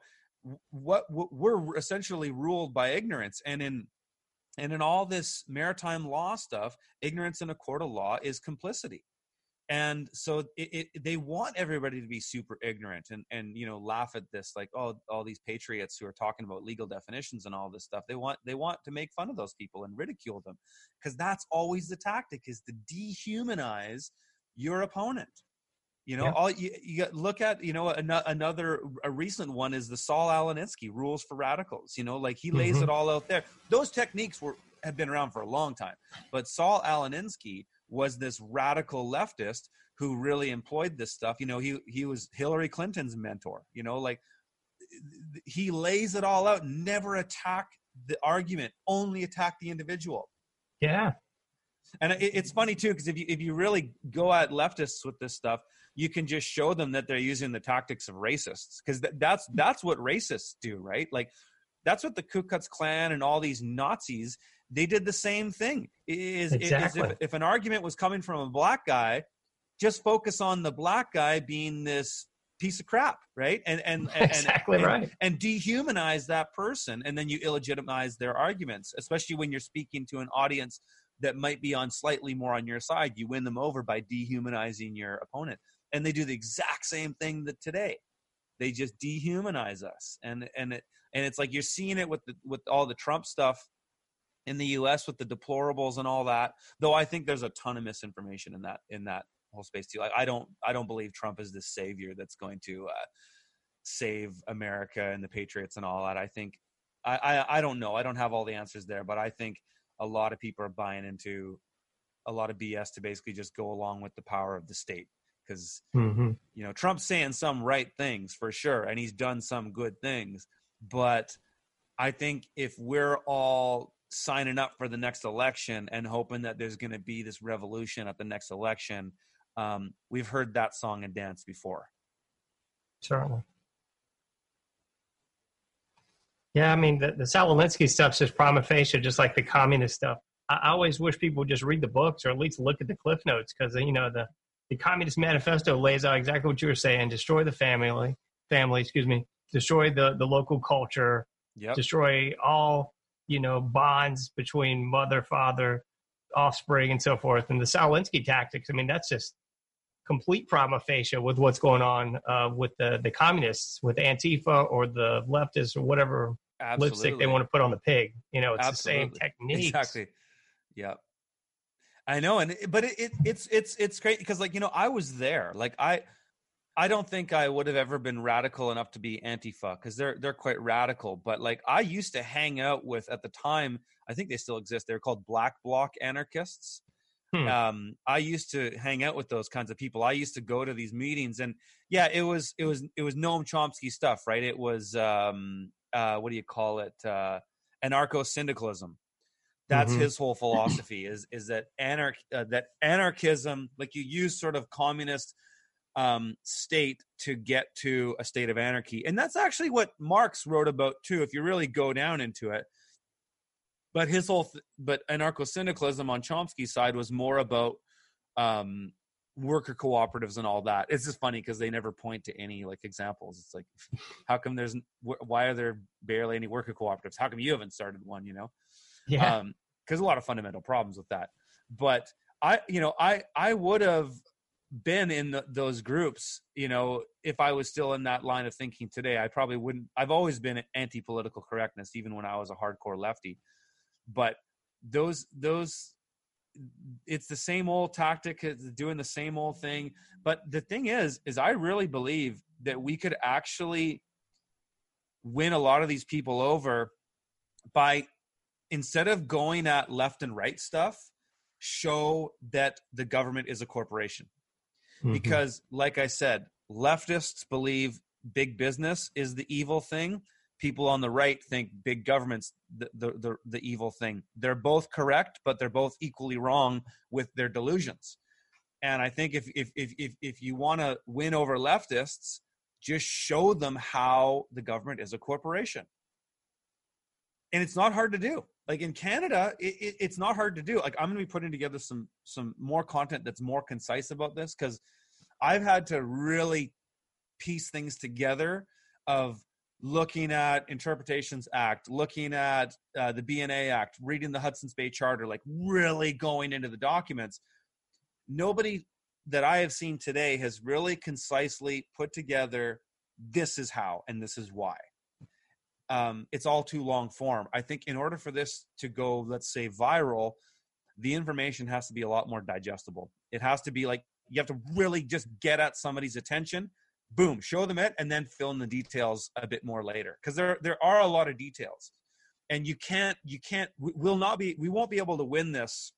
we're essentially ruled by ignorance. And in all this maritime law stuff, ignorance in a court of law is complicity. And so they want everybody to be super ignorant and you know, laugh at this, like, oh, all these patriots who are talking about legal definitions and all this stuff. They want to make fun of those people and ridicule them, because that's always the tactic, is to dehumanize your opponent. You know, you look at, you know, a recent one is the Saul Alinsky Rules for Radicals. You know, like he lays it all out there. Those techniques have been around for a long time, but Saul Alinsky was this radical leftist who really employed this stuff. You know, he was Hillary Clinton's mentor. You know, like he lays it all out. Never attack the argument, only attack the individual. Yeah. And it's funny too, because if you really go at leftists with this stuff, you can just show them that they're using the tactics of racists, because that's what racists do, right? Like that's what the Ku Klux Klan and all these Nazis, they did the same thing. Exactly. If an argument was coming from a black guy, just focus on the black guy being this piece of crap, right? And Exactly right. And dehumanize that person, and then you illegitimize their arguments, especially when you're speaking to an audience that might be on slightly more on your side. You win them over by dehumanizing your opponent. And they do the exact same thing that today. They just dehumanize us. And it's like you're seeing it with all the Trump stuff in the US with the deplorables and all that. Though I think there's a ton of misinformation in that whole space too. Like I don't believe Trump is this savior that's going to save America and the patriots and all that. I think I don't know. I don't have all the answers there, but I think a lot of people are buying into a lot of BS to basically just go along with the power of the state. Because, you know, Trump's saying some right things for sure, and he's done some good things. But I think if we're all signing up for the next election and hoping that there's going to be this revolution at the next election, we've heard that song and dance before. Certainly. Yeah, I mean, the Saul Alinsky stuff's just prima facie, just like the communist stuff. I always wish people would just read the books or at least look at the Cliff Notes because, you know, the Communist Manifesto lays out exactly what you were saying: destroy the family, destroy the local culture, destroy all, you know, bonds between mother, father, offspring, and so forth. And the Saul Alinsky tactics, I mean, that's just complete prima facie with what's going on with the communists, with Antifa or the leftists or whatever lipstick they want to put on the pig. You know, it's the same techniques. Exactly. Yeah. I know, but it's great because, like, you know, I was there. Like I don't think I would have ever been radical enough to be Antifa because they're quite radical. But like I used to hang out with, at the time, I think they still exist. They're called Black Bloc anarchists. I used to hang out with those kinds of people. I used to go to these meetings, and yeah, it was Noam Chomsky stuff, right? It was what do you call it? Anarcho-syndicalism. That's his whole philosophy is that anarchism, like you use sort of communist state to get to a state of anarchy. And that's actually what Marx wrote about too, if you really go down into it. But his whole but anarcho-syndicalism on Chomsky's side was more about worker cooperatives and all that. It's just funny because they never point to any like examples. It's like, how come why are there barely any worker cooperatives? How come you haven't started one, you know? Yeah. Because a lot of fundamental problems with that. But I would have been in those groups, you know, if I was still in that line of thinking today. I probably wouldn't. I've always been anti-political correctness, even when I was a hardcore lefty. But those it's the same old tactic, it's doing the same old thing. But the thing is I really believe that we could actually win a lot of these people over by, instead of going at left and right stuff, show that the government is a corporation. Because like I said, leftists believe big business is the evil thing. People on the right think big government's the evil thing. They're both correct, but they're both equally wrong with their delusions. And I think if you want to win over leftists, just show them how the government is a corporation. And it's not hard to do. Like in Canada, it's not hard to do. Like I'm going to be putting together some more content that's more concise about this, because I've had to really piece things together of looking at Interpretations Act, looking at the BNA Act, reading the Hudson's Bay Charter, like really going into the documents. Nobody that I have seen today has really concisely put together, this is how and this is why. It's all too long form. I think in order for this to go, let's say, viral, the information has to be a lot more digestible. It has to be like, you have to really just get at somebody's attention, boom, show them it, and then fill in the details a bit more later. Because there are a lot of details, and we won't be able to win this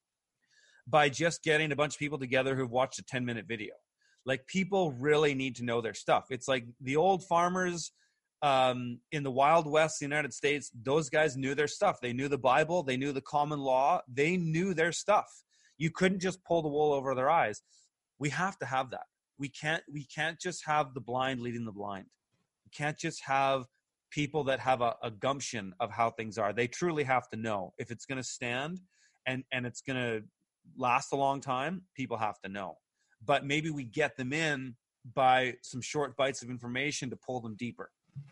by just getting a bunch of people together who've watched a 10-minute video. Like, people really need to know their stuff. It's like the old farmers in the Wild West, the United States, those guys knew their stuff. They knew the Bible. They knew the common law. They knew their stuff. You couldn't just pull the wool over their eyes. We have to have that. We can't just have the blind leading the blind. We can't just have people that have a gumption of how things are. They truly have to know if it's going to stand and it's going to last a long time. People have to know, but maybe we get them in by some short bites of information to pull them deeper.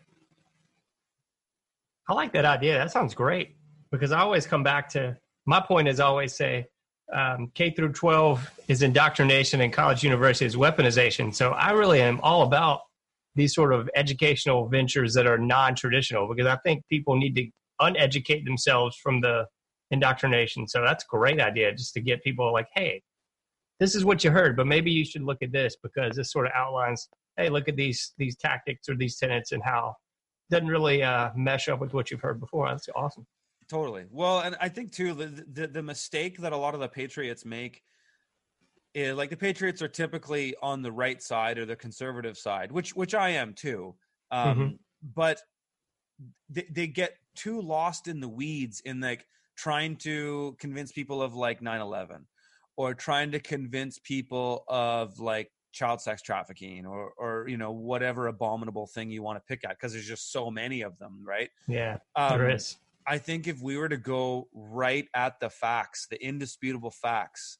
I like that idea. That sounds great, because I always come back to, my point is always say, K through 12 is indoctrination and college university is weaponization. So I really am all about these sort of educational ventures that are non-traditional, because I think people need to uneducate themselves from the indoctrination. So that's a great idea, just to get people like, hey, this is what you heard, but maybe you should look at this, because this sort of outlines, hey, look at these tactics or these tenets and how it doesn't really mesh up with what you've heard before. That's awesome. Totally. Well, and I think too, the mistake that a lot of the patriots make is, like, the patriots are typically on the right side or the conservative side, which I am too. But they get too lost in the weeds in, like, trying to convince people of, like, 9/11, or trying to convince people of, like, child sex trafficking, or you know, whatever abominable thing you want to pick at, because there's just so many of them, right? Yeah, there is. I think if we were to go right at the facts, the indisputable facts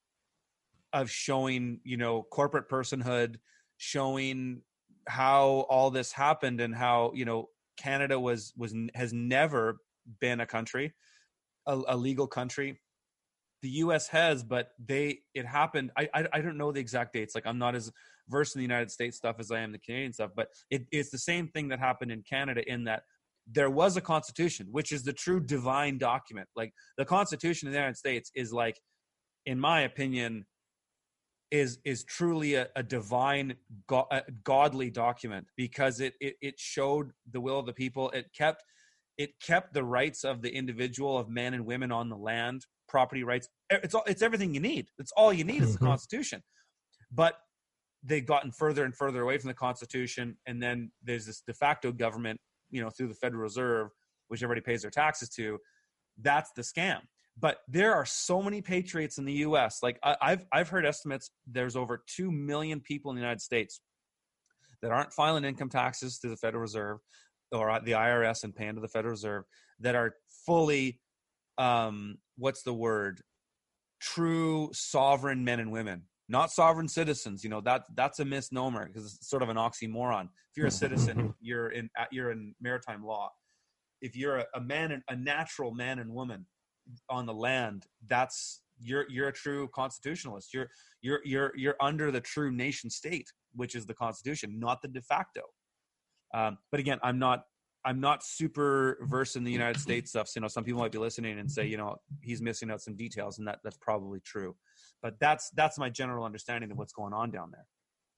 of showing, you know, corporate personhood, showing how all this happened, and how, you know, Canada has never been a country, a legal country. The U.S. has, but it happened. I don't know the exact dates. Like, I'm not as versed in the United States stuff as I am the Canadian stuff, but it's the same thing that happened in Canada, in that there was a constitution, which is the true divine document. Like, the Constitution of the United States is, like, in my opinion, is truly a divine, godly document, because it showed the will of the people. It kept the rights of the individual, of men and women on the land, property rights. It's everything you need. It's all you need is the Constitution. But they've gotten further and further away from the Constitution, and then there's this de facto government, you know, through the Federal Reserve, which everybody pays their taxes to. That's the scam. But there are so many patriots in the U.S. Like, I've heard estimates. There's over 2 million people in the United States that aren't filing income taxes to the Federal Reserve or the IRS and paying to the Federal Reserve, that are fully, what's the word? True sovereign men and women, not sovereign citizens. You know, that's a misnomer, because it's sort of an oxymoron. If you're a citizen, you're in maritime law. If you're a natural man and woman on the land, that's you're a true constitutionalist. You're under the true nation state, which is the Constitution, not the de facto. But again, I'm not super versed in the United States stuff. So, you know, some people might be listening and say, you know, he's missing out some details, and that's probably true. But that's my general understanding of what's going on down there.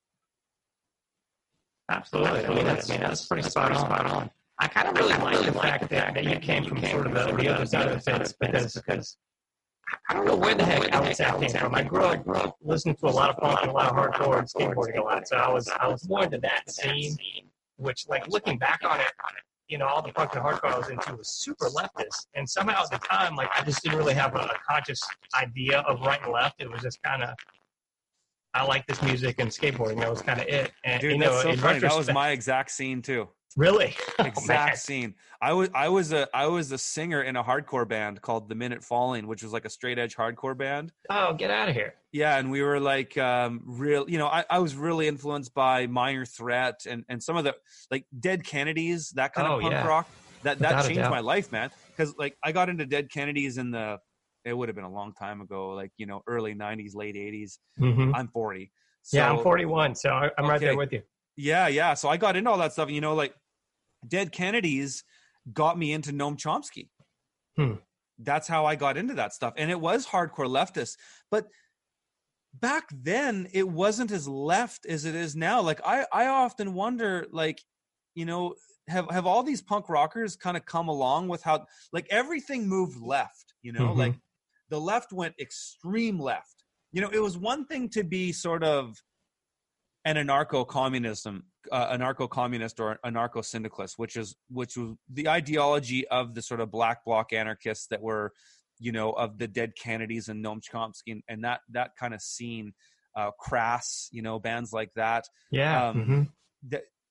Absolutely. I mean, that's pretty spot on. I kind of really like the fact that you came from sort of the other side of the fence, because I don't know where the heck Alex Sack came from. I grew up listening to a lot of punk and a lot of hardcore and skateboarding a lot. So I was more into that scene, which, like, looking back on it, you know, all the punk and hardcore I was into was super leftist. And somehow at the time, like, I just didn't really have a conscious idea of right and left. It was just kind of, I like this music and skateboarding. That was kind of it. And, dude, you know, that's so funny. That was my exact scene too. Really? Exact scene. I was a singer in a hardcore band called The Minute Falling, which was like a straight edge hardcore band. Oh, get out of here. Yeah, and we were like real, you know, I was really influenced by Minor Threat and some of the, like, Dead Kennedys, that kind of punk rock. That changed my life, man. Because, like, I got into Dead Kennedys it would have been a long time ago, like, you know, early 90s, late 80s. I'm 40. So, yeah, I'm 41, so I'm right there with you. Yeah. So I got into all that stuff. And, you know, like, Dead Kennedys got me into Noam Chomsky. That's how I got into that stuff. And it was hardcore leftist. But back then, it wasn't as left as it is now. Like, I often wonder, like, you know, have all these punk rockers kind of come along with how, like, everything moved left, you know? Like, the left went extreme left. You know, it was one thing to be sort of an anarcho-communist or anarcho-syndicalist, which was the ideology of the sort of black bloc anarchists that were, you know, of the Dead Kennedys and Noam Chomsky and that kind of scene, Crass, you know, bands like that. Yeah.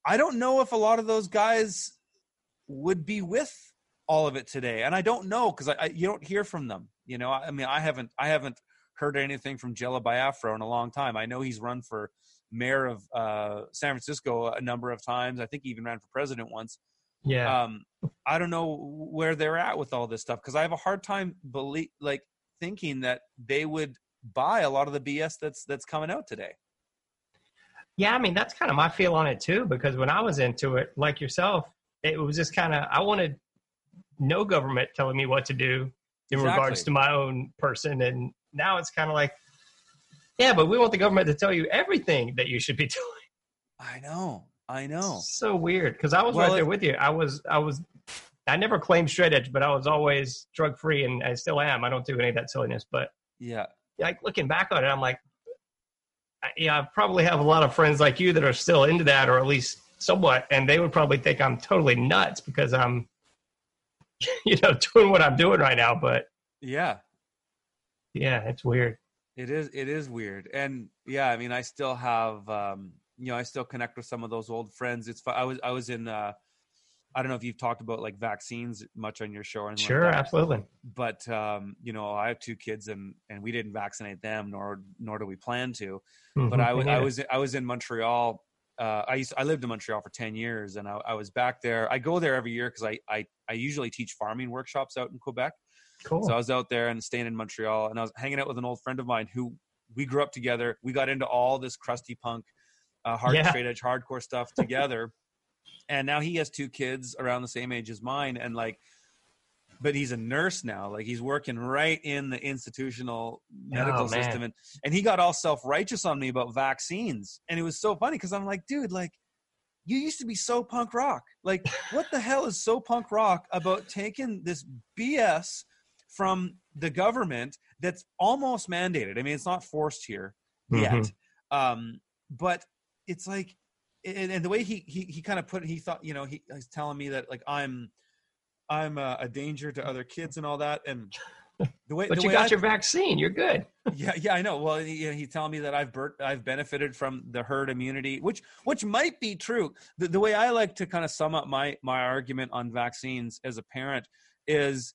I don't know if a lot of those guys would be with all of it today. And I don't know, because you don't hear from them. You know, I mean, I haven't heard anything from Jello Biafra in a long time. I know he's run for mayor of San Francisco a number of times. I think he even ran for president once. Yeah. I don't know where they're at with all this stuff, because I have a hard time thinking that they would buy a lot of the BS that's coming out today. Yeah, I mean, that's kind of my feel on it too, because when I was into it, like yourself, it was just kind of, I wanted no government telling me what to do in regards to my own person. And now it's kind of like, yeah, but we want the government to tell you everything that you should be doing. I know. So weird, because I was right there with you. I never claimed straight edge, but I was always drug free, and I still am. I don't do any of that silliness. But yeah, like looking back on it, I'm like, I probably have a lot of friends like you that are still into that, or at least somewhat, and they would probably think I'm totally nuts because I'm, doing what I'm doing right now. But yeah, it's weird. It is weird. And yeah, I mean, I still have, I still connect with some of those old friends. It's I was in, I don't know if you've talked about like vaccines much on your show. Or anything sure, like that. Absolutely. But, I have 2 kids and we didn't vaccinate them, nor do we plan to. Mm-hmm. But I was in Montreal. I lived in Montreal for 10 years, and I was back there. I go there every year because I usually teach farming workshops out in Quebec. Cool. So I was out there and staying in Montreal, and I was hanging out with an old friend of mine who we grew up together. We got into all this crusty punk, straight edge hardcore stuff together. And now he has 2 kids around the same age as mine. And but he's a nurse now. Like, he's working right in the institutional medical system. And he got all self-righteous on me about vaccines. And it was so funny because I'm like, dude, like, you used to be so punk rock. Like, what the hell is so punk rock about taking this BS from the government that's almost mandated? I mean, it's not forced here yet. But it's like, and the way he kind of put it, he thought, he's telling me that like I'm a danger to other kids and all that. And the way, but you got your vaccine, you're good. Yeah, I know. Well, he's telling me that I've benefited from the herd immunity, which might be true. The way I like to kind of sum up my argument on vaccines as a parent is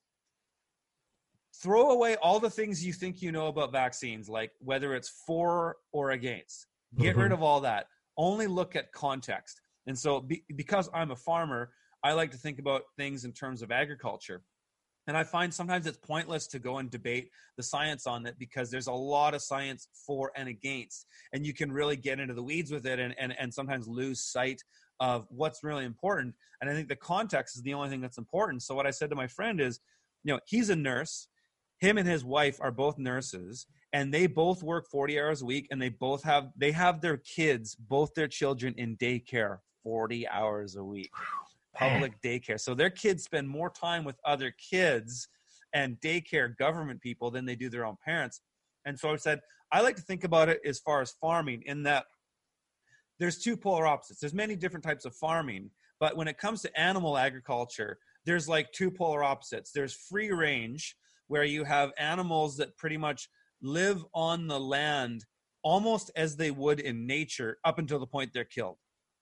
throw away all the things you think you know about vaccines, like whether it's for or against. Get rid of all that. Only look at context. And so because I'm a farmer, I like to think about things in terms of agriculture. And I find sometimes it's pointless to go and debate the science on it because there's a lot of science for and against. And you can really get into the weeds with it and sometimes lose sight of what's really important. And I think the context is the only thing that's important. So what I said to my friend is, he's a nurse. Him and his wife are both nurses, and they both work 40 hours a week, and they have their kids, both their children, in daycare 40 hours a week. Public daycare. So their kids spend more time with other kids and daycare government people than they do their own parents. And so I said, I like to think about it as far as farming in that there's 2 polar opposites. There's many different types of farming, but when it comes to animal agriculture, there's like 2 polar opposites. There's free range, where you have animals that pretty much live on the land almost as they would in nature up until the point they're killed.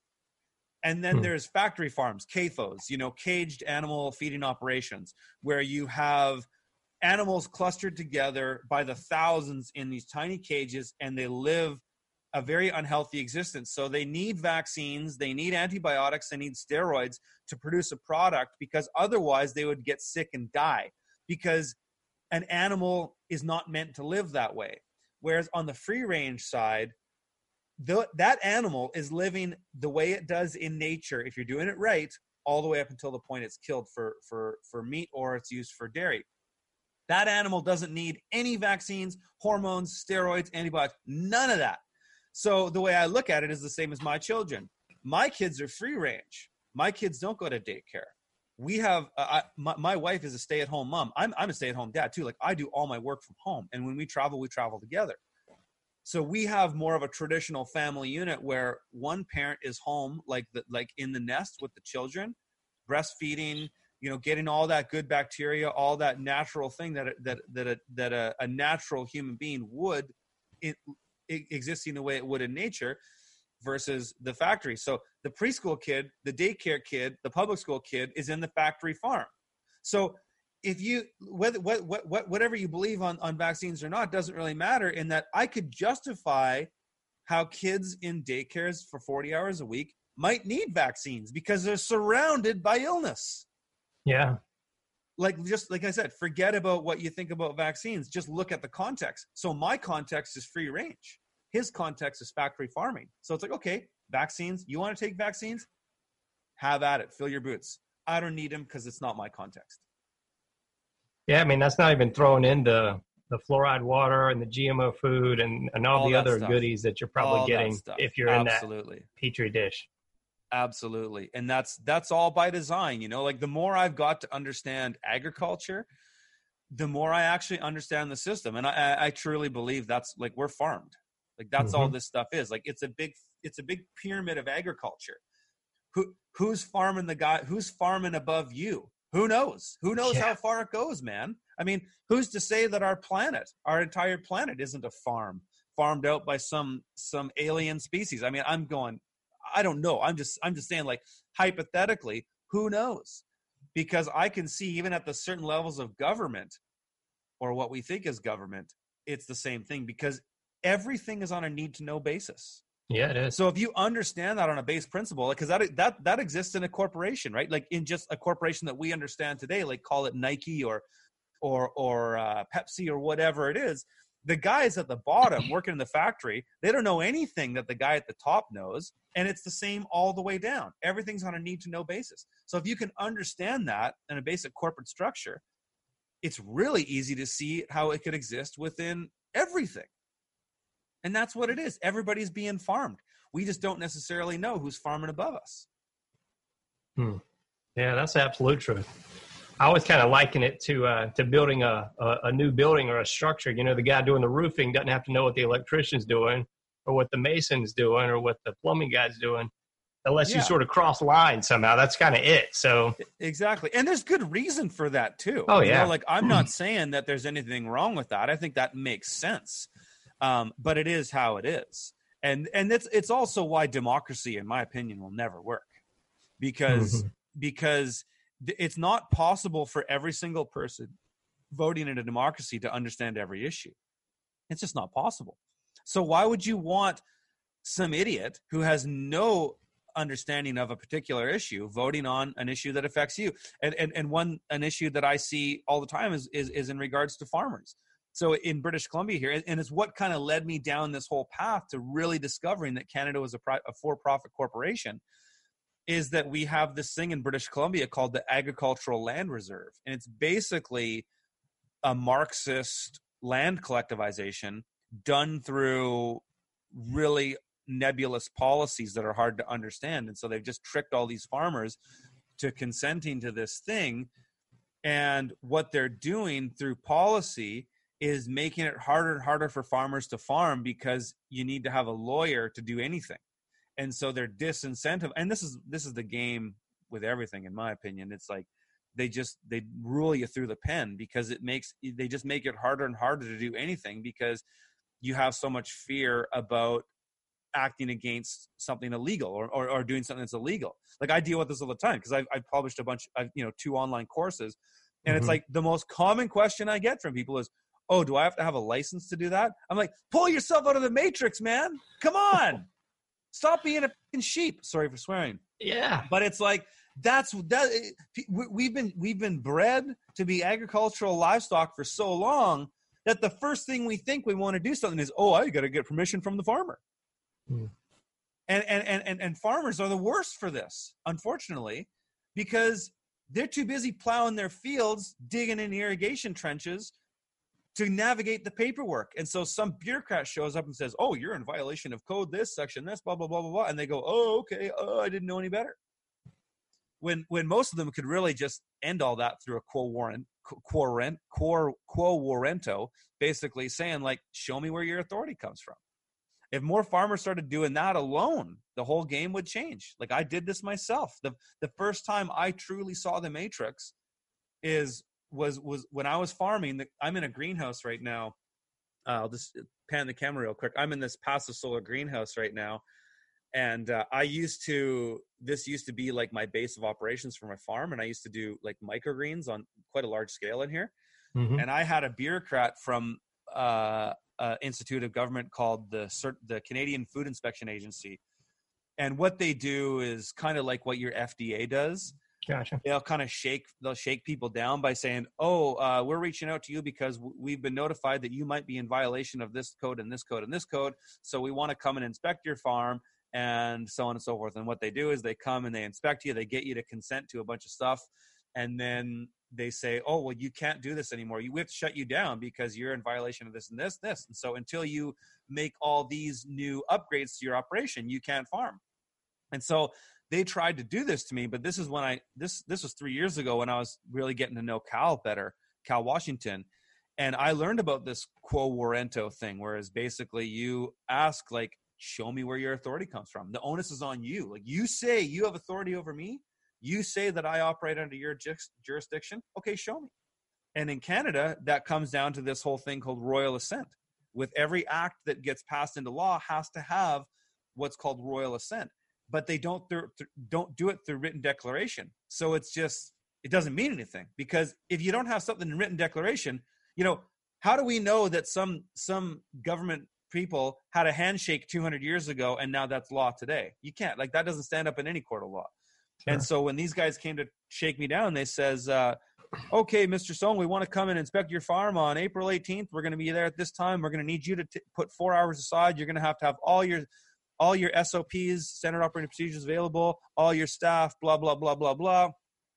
And then there's factory farms, CAFOs, caged animal feeding operations, where you have animals clustered together by the thousands in these tiny cages, and they live a very unhealthy existence. So they need vaccines, they need antibiotics, they need steroids to produce a product, because otherwise they would get sick and die, because an animal is not meant to live that way. Whereas on the free range side, that animal is living the way it does in nature, if you're doing it right, all the way up until the point it's killed for meat or it's used for dairy. That animal doesn't need any vaccines, hormones, steroids, antibiotics, none of that. So the way I look at it is the same as my children. My kids are free range. My kids don't go to daycare. We have my wife is a stay-at-home mom. I'm a stay-at-home dad too. Like, I do all my work from home, and when we travel together. So we have more of a traditional family unit where one parent is home, like in the nest with the children, breastfeeding, getting all that good bacteria, all that natural thing that a natural human being would, existing the way it would in nature. versus the factory. So the preschool kid, the daycare kid, the public school kid is in the factory farm. So if you, whatever you believe on vaccines or not, doesn't really matter, in that I could justify how kids in daycares for 40 hours a week might need vaccines because they're surrounded by illness. Yeah. Just like I said, forget about what you think about vaccines. Just look at the context. So my context is free range. His context is factory farming. So it's like, okay, vaccines, you want to take vaccines? Have at it. Fill your boots. I don't need them because it's not my context. Yeah, I mean, that's not even throwing in the fluoride water and the GMO food and all the other stuff. Goodies that you're probably getting if you're in that Petri dish. Absolutely. And that's all by design. Like the more I've got to understand agriculture, the more I actually understand the system. And I truly believe that's like, we're farmed. Like that's all this stuff is. Like it's a big pyramid of agriculture. Who's farming the guy? Who's farming above you? Who knows? Who knows how far it goes, man? I mean, who's to say that our entire planet isn't a farmed out by some alien species? I mean, I don't know. I'm just saying, like, hypothetically, who knows? Because I can see even at the certain levels of government, or what we think is government, it's the same thing, because everything is on a need to know basis. Yeah, it is. So if you understand that on a base principle, because that exists in a corporation, right? Like in just a corporation that we understand today, like call it Nike or Pepsi or whatever it is, the guys at the bottom working in the factory, they don't know anything that the guy at the top knows. And it's the same all the way down. Everything's on a need to know basis. So if you can understand that in a basic corporate structure, it's really easy to see how it could exist within everything. And that's what it is. Everybody's being farmed. We just don't necessarily know who's farming above us. Yeah, that's absolute truth. I always kind of liken it to building a new building or a structure. The guy doing the roofing doesn't have to know what the electrician's doing or what the mason's doing or what the plumbing guy's doing, unless you sort of cross lines somehow. That's kind of it. So exactly. And there's good reason for that too. Oh, yeah. Like I'm not saying that there's anything wrong with that. I think that makes sense. But it is how it is. And it's also why democracy, in my opinion, will never work, because it's not possible for every single person voting in a democracy to understand every issue. It's just not possible. So why would you want some idiot who has no understanding of a particular issue voting on an issue that affects you? And an issue that I see all the time is in regards to farmers. So in British Columbia here, and it's what kind of led me down this whole path to really discovering that Canada was a for-profit corporation, is that we have this thing in British Columbia called the Agricultural Land Reserve. And it's basically a Marxist land collectivization done through really nebulous policies that are hard to understand. And so they've just tricked all these farmers to consenting to this thing. And what they're doing through policy is making it harder and harder for farmers to farm, because you need to have a lawyer to do anything. And so they're disincentive. And this is the game with everything, in my opinion. It's like they rule you through the pen, because they just make it harder and harder to do anything, because you have so much fear about acting against something illegal or doing something that's illegal. Like I deal with this all the time, because I've published a bunch of 2 online courses, and it's like the most common question I get from people is, oh, do I have to have a license to do that? I'm like, pull yourself out of the matrix, man. Come on. Stop being a fucking sheep. Sorry for swearing. Yeah. But it's like, we've been bred to be agricultural livestock for so long that the first thing we think we want to do something is, oh, I got to get permission from the farmer. And farmers are the worst for this, unfortunately, because they're too busy plowing their fields, digging in the irrigation trenches to navigate the paperwork. And so some bureaucrat shows up and says, oh, you're in violation of code this, section this, blah, blah, blah, blah, blah. And they go, oh, okay, I didn't know any better. When most of them could really just end all that through a quo warranto, basically saying, like, show me where your authority comes from. If more farmers started doing that alone, the whole game would change. Like I did this myself. The first time I truly saw the matrix was when I was farming. I'm in a greenhouse right now. I'll just pan the camera real quick. I'm in this passive solar greenhouse right now. And this used to be like my base of operations for my farm. And I used to do like microgreens on quite a large scale in here. Mhm. And I had a bureaucrat from institute of government called the Canadian Food Inspection Agency. And what they do is kind of like what your FDA does. Gotcha. They'll shake people down by saying, oh, we're reaching out to you because we've been notified that you might be in violation of this code and this code and this code. So we want to come and inspect your farm and so on and so forth. And what they do is they come and they inspect you. They get you to consent to a bunch of stuff. And then they say, oh, well, you can't do this anymore. We have to shut you down because you're in violation of this and this. And so until you make all these new upgrades to your operation, you can't farm. And so they tried to do this to me, but this is when this was 3 years ago when I was really getting to know Cal better, Cal Washington. And I learned about this quo warranto thing, whereas basically you ask, like, show me where your authority comes from. The onus is on you. Like, you say you have authority over me. You say that I operate under your jurisdiction. Okay, show me. And in Canada, that comes down to this whole thing called royal assent. With every act that gets passed into law has to have what's called royal assent. But they don't do it through written declaration. So it doesn't mean anything, because if you don't have something in written declaration, how do we know that some government people had a handshake 200 years ago and now that's law today? You can't. Like, that doesn't stand up in any court of law. Sure. And so when these guys came to shake me down, they says, okay, Mr. Stone, we want to come and inspect your farm on April 18th. We're going to be there at this time. We're going to need you to put 4 hours aside. You're going to have all your SOPs, standard operating procedures available, all your staff, blah, blah, blah, blah, blah.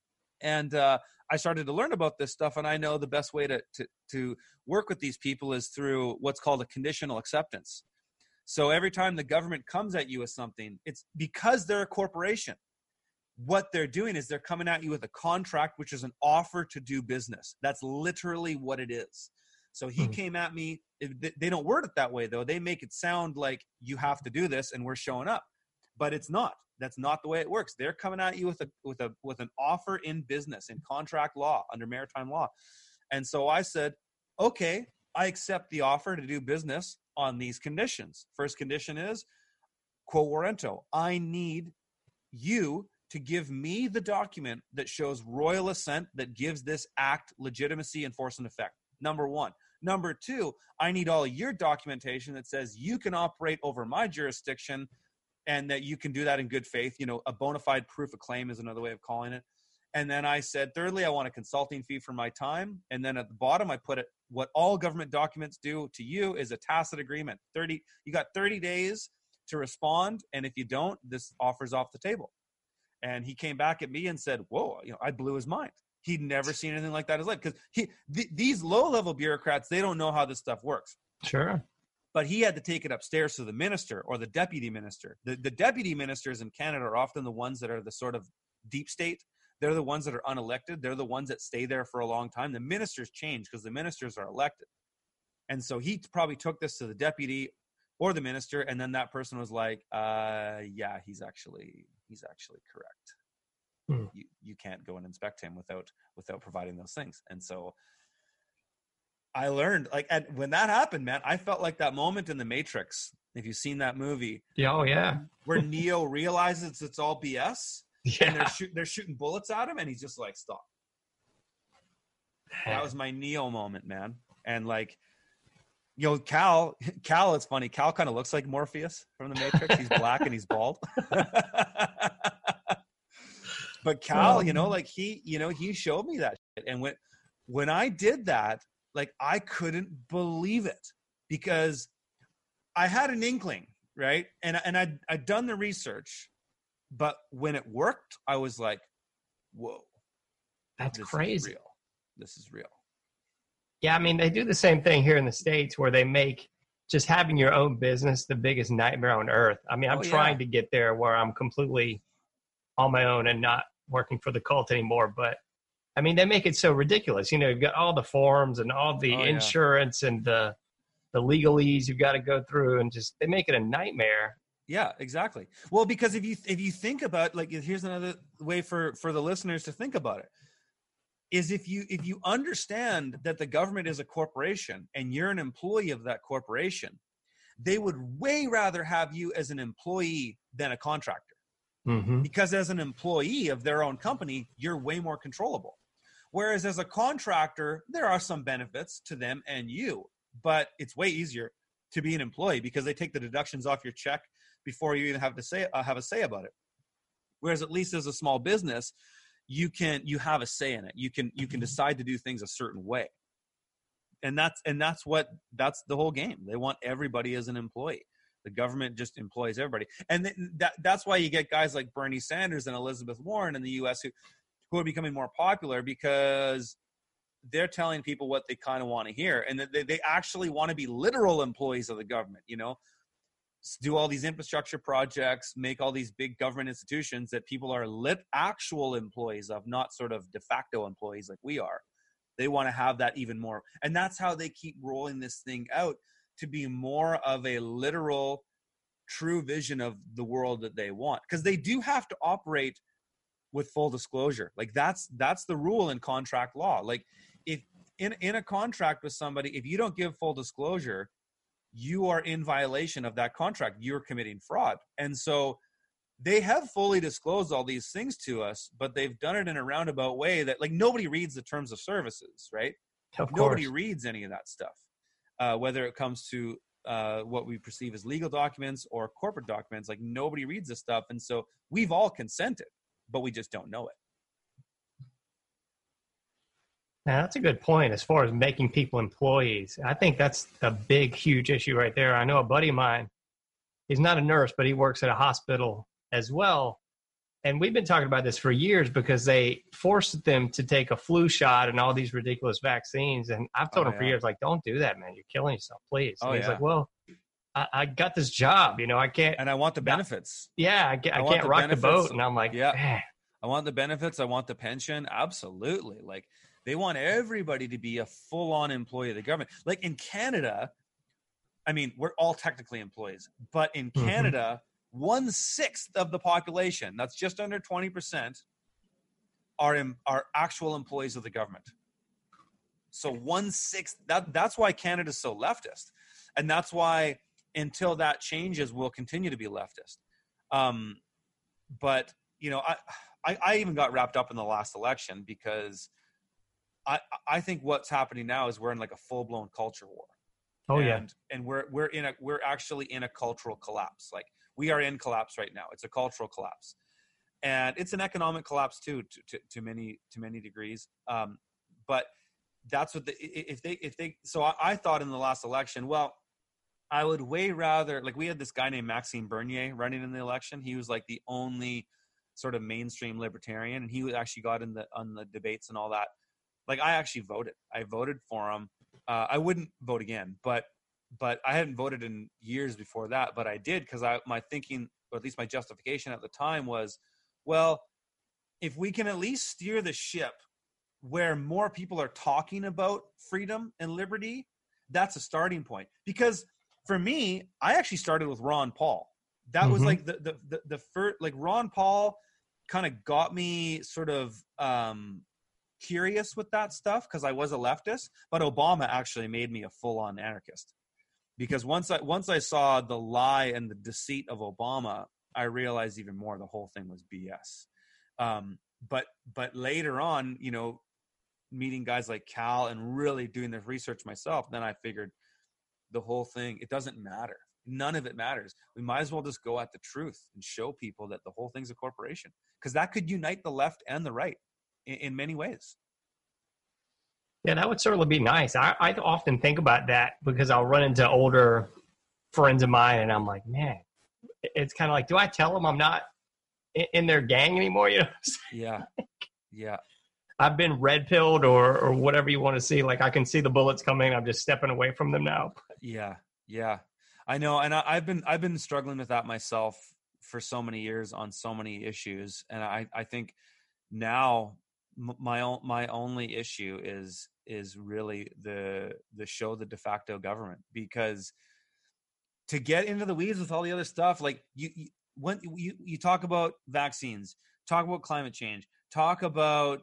And I started to learn about this stuff, and I know the best way to work with these people is through what's called a conditional acceptance. So every time the government comes at you with something, it's because they're a corporation. What they're doing is they're coming at you with a contract, which is an offer to do business. That's literally what it is. So he came at me. They don't word it that way, though. They make it sound like you have to do this and we're showing up, but it's not. That's not the way it works. They're coming at you with an offer in business, in contract law, under maritime law. And so I said, okay, I accept the offer to do business on these conditions. First condition is quo warranto. I need you to give me the document that shows royal assent that gives this act legitimacy and force and effect. Number one. Number two, I need all your documentation that says you can operate over my jurisdiction and that you can do that in good faith. A bona fide proof of claim is another way of calling it. And then I said, thirdly, I want a consulting fee for my time. And then at the bottom, I put it, what all government documents do to you is a tacit agreement. You got 30 days to respond. And if you don't, this offer's off the table. And he came back at me and said, whoa, I blew his mind. He'd never seen anything like that in his life, because these low-level bureaucrats, they don't know how this stuff works. Sure. But he had to take it upstairs to the minister or the deputy minister. The deputy ministers in Canada are often the ones that are the sort of deep state. They're the ones that are unelected. They're the ones that stay there for a long time. The ministers change because the ministers are elected. And so he probably took this to the deputy or the minister, and then that person was like, yeah, he's actually correct. You can't go and inspect him without providing those things. And so I learned, when that happened, man, I felt like that moment in The Matrix. If you've seen that movie, oh yeah, where Neo realizes it's all BS, and they're shooting bullets at him, and he's just like, stop. That was my Neo moment, man. And Cal, it's funny. Cal kind of looks like Morpheus from The Matrix. He's black and he's bald. But Cal, he showed me that shit. And when I did that, I couldn't believe it, because I had an inkling, right? And I'd done the research, but when it worked, I was like, whoa. That's crazy. This is real. Yeah, I mean, they do the same thing here in the States, where they make just having your own business the biggest nightmare on earth. I mean, I'm trying to get there where I'm completely on my own and not working for the cult anymore. But I mean, they make it so ridiculous. You've got all the forms and all the insurance and the legalese you've got to go through, and just they make it a nightmare. Yeah, exactly. Well, because if you think about, here's another way for the listeners to think about it, is if you understand that the government is a corporation and you're an employee of that corporation, they would way rather have you as an employee than a contractor. Mm-hmm. Because as an employee of their own company, you're way more controllable. Whereas as a contractor, there are some benefits to them and you, but it's way easier to be an employee because they take the deductions off your check before you even have a say about it. Whereas at least as a small business, you have a say in it. You can decide to do things a certain way. And that's the whole game. They want everybody as an employee. The government just employs everybody. And that's why you get guys like Bernie Sanders and Elizabeth Warren in the US who are becoming more popular, because they're telling people what they kind of want to hear. And they actually want to be literal employees of the government, do all these infrastructure projects, make all these big government institutions that people are actual employees of, not sort of de facto employees like we are. They want to have that even more. And that's how they keep rolling this thing out, to be more of a literal, true vision of the world that they want. Because they do have to operate with full disclosure. Like that's the rule in contract law. Like if in a contract with somebody, if you don't give full disclosure, you are in violation of that contract. You're committing fraud. And so they have fully disclosed all these things to us, but they've done it in a roundabout way that, like, nobody reads the terms of services, right? Nobody reads any of that stuff, whether it comes to what we perceive as legal documents or corporate documents. Like, nobody reads this stuff. And so we've all consented, but we just don't know it. Now, that's a good point as far as making people employees. I think that's a big, huge issue right there. I know a buddy of mine, he's not a nurse, but he works at a hospital as well. And we've been talking about this for years because they forced them to take a flu shot and all these ridiculous vaccines. And I've told him for years, like, don't do that, man. You're killing yourself, please. And he's like, well, I got this job, I can't. And I want the benefits. I can't rock the boat. And I'm like, man. I want the benefits. I want the pension. Absolutely. Like, they want everybody to be a full-on employee of the government. Like in Canada, I mean, we're all technically employees, but in Canada, 1/6 of the population, that's just under 20%, are actual employees of the government. So 1/6, that's why Canada's so leftist. And that's why until that changes, we'll continue to be leftist. But, I even got wrapped up in the last election because I think what's happening now is we're in like a full-blown culture war. And we're actually in a cultural collapse. Like, we are in collapse right now. It's a cultural collapse, and it's an economic collapse too, to many degrees. But that's what So I thought in the last election, well, I would way rather, like, we had this guy named Maxime Bernier running in the election. He was like the only sort of mainstream libertarian, and he actually got on the debates and all that. Like, I actually voted. I voted for him. I wouldn't vote again, but I hadn't voted in years before that. But I did because my thinking, or at least my justification at the time, was, well, if we can at least steer the ship where more people are talking about freedom and liberty, that's a starting point. Because for me, I actually started with Ron Paul. That was like the first, like, Ron Paul kind of got me sort of curious with that stuff because I was a leftist, but Obama actually made me a full-on anarchist, because once I saw the lie and the deceit of Obama, I realized even more the whole thing was BS. But later on, meeting guys like Cal and really doing the research myself, then I figured the whole thing, it doesn't matter. None of it matters. We might as well just go at the truth and show people that the whole thing's a corporation, because that could unite the left and the right in many ways. Yeah, that would certainly be nice. I often think about that because I'll run into older friends of mine and I'm like, man, it's kind of like, do I tell them I'm not in their gang anymore? Yeah. I've been red pilled or whatever you want to see. Like, I can see the bullets coming. I'm just stepping away from them now. Yeah. I know. And I've been struggling with that myself for so many years on so many issues. And I think now my only issue is really the de facto government, because to get into the weeds with all the other stuff, like when you talk about vaccines, talk about climate change, talk about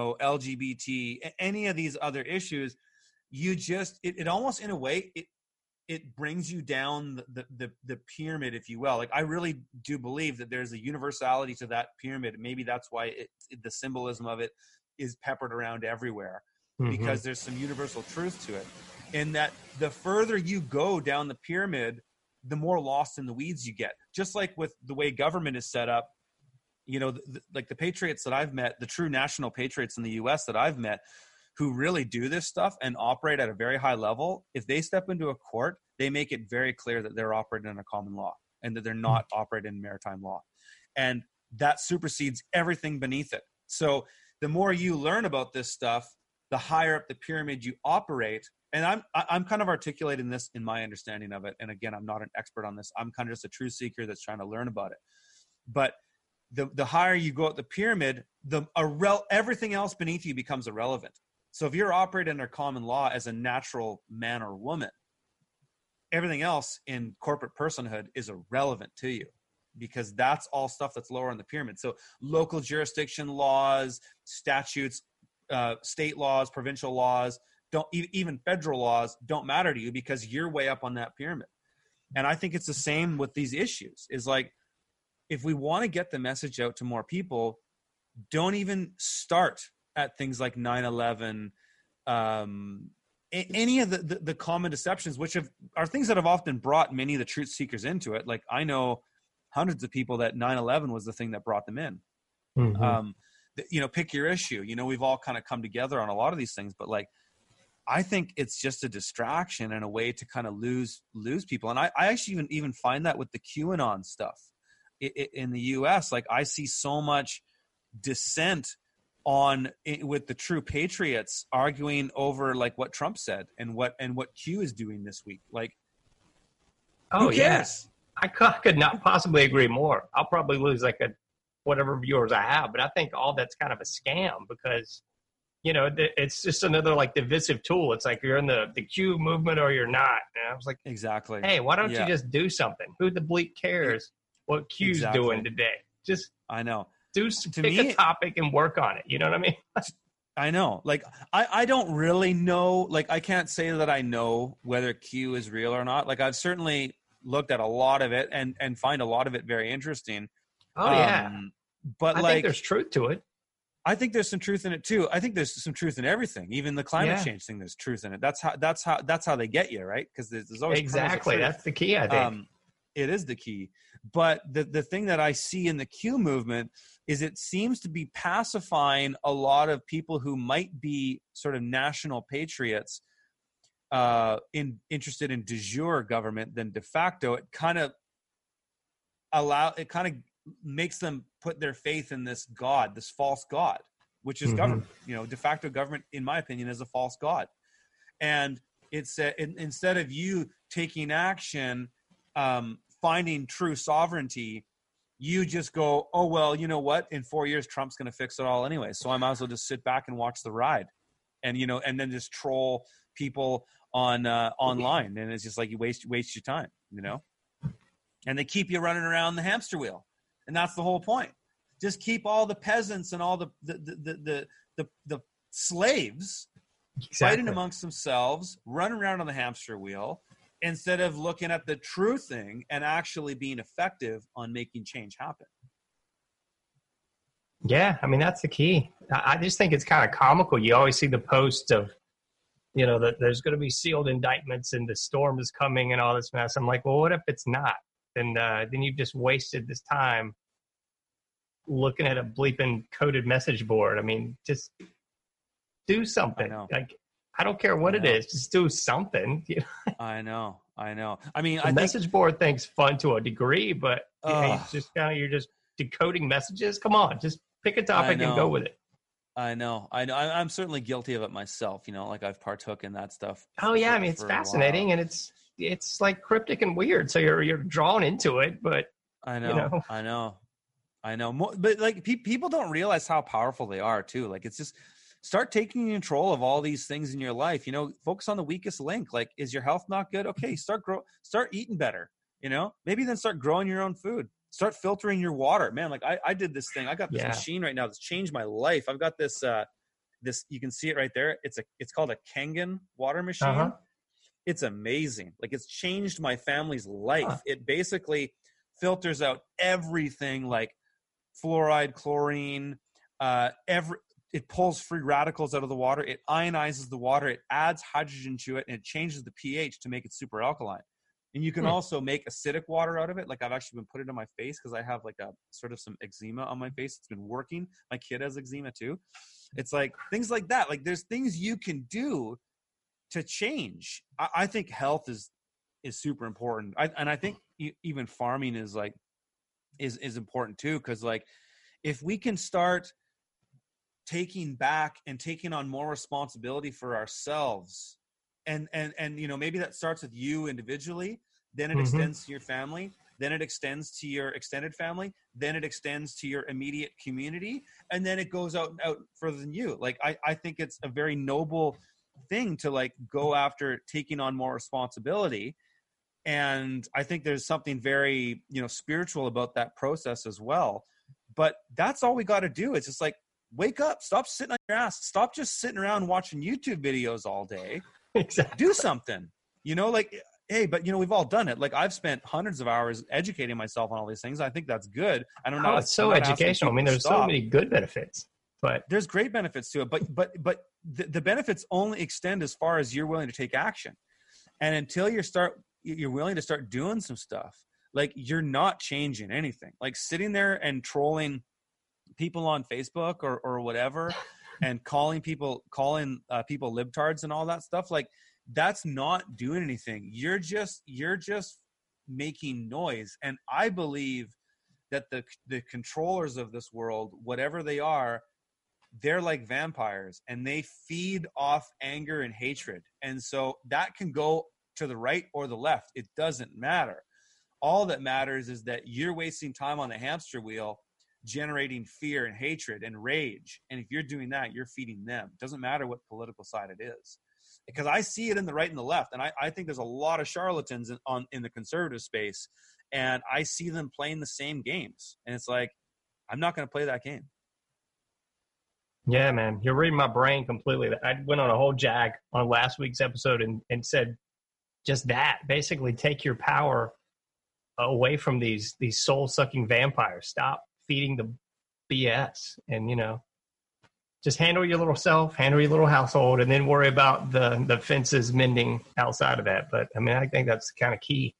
LGBT, any of these other issues, you just it almost, in a way, it brings you down the pyramid, if you will. Like, I really do believe that there's a universality to that pyramid. Maybe that's why the symbolism of it is peppered around everywhere, because there's some universal truth to it. And that the further you go down the pyramid, the more lost in the weeds you get. Just like with the way government is set up, you know, like the patriots that I've met, the true national patriots in the US that I've met, who really do this stuff and operate at a very high level, if they step into a court, they make it very clear that they're operating in a common law and that they're not operating in maritime law. And that supersedes everything beneath it. So the more you learn about this stuff, the higher up the pyramid you operate. And I'm kind of articulating this in my understanding of it. And again, I'm not an expert on this. I'm kind of just a truth seeker that's trying to learn about it. But the higher you go up the pyramid, everything else beneath you becomes irrelevant. So if you're operating under common law as a natural man or woman, everything else in corporate personhood is irrelevant to you, because that's all stuff that's lower on the pyramid. So local jurisdiction laws, statutes, state laws, provincial laws, even federal laws don't matter to you, because you're way up on that pyramid. And I think it's the same with these issues. Is like, if we want to get the message out to more people, don't even start at things like 9/11, any of the common deceptions, which are things that have often brought many of the truth seekers into it. Like, I know hundreds of people that 9/11 was the thing that brought them in. You know, pick your issue. You know, we've all kind of come together on a lot of these things, but like, I think it's just a distraction and a way to kind of lose people. And I actually even find that with the QAnon stuff in the US. Like, I see so much dissent with the true patriots arguing over like what Trump said and what Q is doing this week. Like, who cares? Yes, I could not possibly agree more. I'll probably lose like whatever viewers I have, but I think all that's kind of a scam, because, you know, it's just another like divisive tool. It's like you're in the Q movement or you're not. And I was like, exactly. Hey, why don't you just do something? Who the bleep cares what Q's doing today? Just, I know. Pick a topic and work on it. You know what I mean? I know. Like, I don't really know. Like, I can't say that I know whether Q is real or not. Like, I've certainly looked at a lot of it and find a lot of it very interesting. Oh, yeah. But I think there's truth to it. I think there's some truth in it too. I think there's some truth in everything. Even the climate change thing, there's truth in it. That's how they get you, right? Because there's always exactly. That's the key, I think. It is the key. But the thing that I see in the Q movement is it seems to be pacifying a lot of people who might be sort of national patriots, interested in de jure government than de facto. It kind of makes them put their faith in this God, this false God, which is government. You know, de facto government, in my opinion, is a false God. And it's instead of you taking action, finding true sovereignty, you just go, oh, well, you know what? In 4 years, Trump's going to fix it all anyway. So I might as well just sit back and watch the ride, and, you know, and then just troll people online. And it's just like you waste your time, you know, and they keep you running around the hamster wheel. And that's the whole point. Just keep all the peasants and all the slaves fighting amongst themselves, running around on the hamster wheel, instead of looking at the true thing and actually being effective on making change happen. Yeah, I mean, that's the key. I just think it's kind of comical. You always see the posts of, you know, that there's going to be sealed indictments and the storm is coming and all this mess. I'm like, well, what if it's not? Then you've just wasted this time looking at a bleeping coded message board. I mean, just do something. Like, I don't care what it is, just do something. I know. I mean, the message board thing's fun to a degree, but you're just decoding messages. Come on, just pick a topic and go with it. I know. I'm certainly guilty of it myself. You know, like I've partook in that stuff. Oh yeah, I mean, it's fascinating, and it's like cryptic and weird. So you're drawn into it, but I know, you know. I know. But like people don't realize how powerful they are too. Like, it's just start taking control of all these things in your life. You know, focus on the weakest link. Like, is your health not good? Okay, start eating better. You know, maybe then start growing your own food. Start filtering your water, man. Like I did this thing. I got this machine right now that's changed my life. I've got this you can see it right there. It's called a Kangen water machine. It's amazing. Like, it's changed my family's life. Huh. It basically filters out everything like fluoride, chlorine, it pulls free radicals out of the water. It ionizes the water. It adds hydrogen to it, and it changes the pH to make it super alkaline. And you can also make acidic water out of it. Like, I've actually been putting it on my face because I have like a sort of some eczema on my face. It's been working. My kid has eczema too. It's like things like that. Like, there's things you can do to change. I think health is super important. I think even farming is like, is important too. Cause like, if we can start taking back and taking on more responsibility for ourselves, and you know, maybe that starts with you individually, then it extends to your family, then it extends to your extended family, then it extends to your immediate community, and then it goes out further than you. Like, I think it's a very noble thing to like go after taking on more responsibility. And I think there's something very, you know, spiritual about that process as well. But that's all we got to do. It's just like, wake up, stop sitting on your ass, stop just sitting around watching YouTube videos all day. Exactly. Do something, you know, like, hey, but you know, we've all done it. Like, I've spent hundreds of hours educating myself on all these things. I think that's good. I don't know. Oh, it's so educational. I mean, there's so many good benefits, but there's great benefits to it. But the benefits only extend as far as you're willing to take action. And until you're willing to start doing some stuff, like, you're not changing anything. Like, sitting there and trolling people on Facebook or whatever, and calling people libtards and all that stuff, like, that's not doing anything. You're just making noise. And I believe that the controllers of this world, whatever they are, they're like vampires, and they feed off anger and hatred. And so that can go to the right or the left. It doesn't matter. All that matters is that you're wasting time on the hamster wheel generating fear and hatred and rage. And if you're doing that, you're feeding them. It doesn't matter what political side it is. Because I see it in the right and the left. And I think there's a lot of charlatans in the conservative space. And I see them playing the same games. And it's like, I'm not going to play that game. Yeah, man, you're reading my brain completely. I went on a whole jag on last week's episode and said just that. Basically, take your power away from these soul-sucking vampires. Stop feeding the BS, and, you know, just handle your little self, handle your little household, and then worry about the fences mending outside of that. But I mean, I think that's kind of key.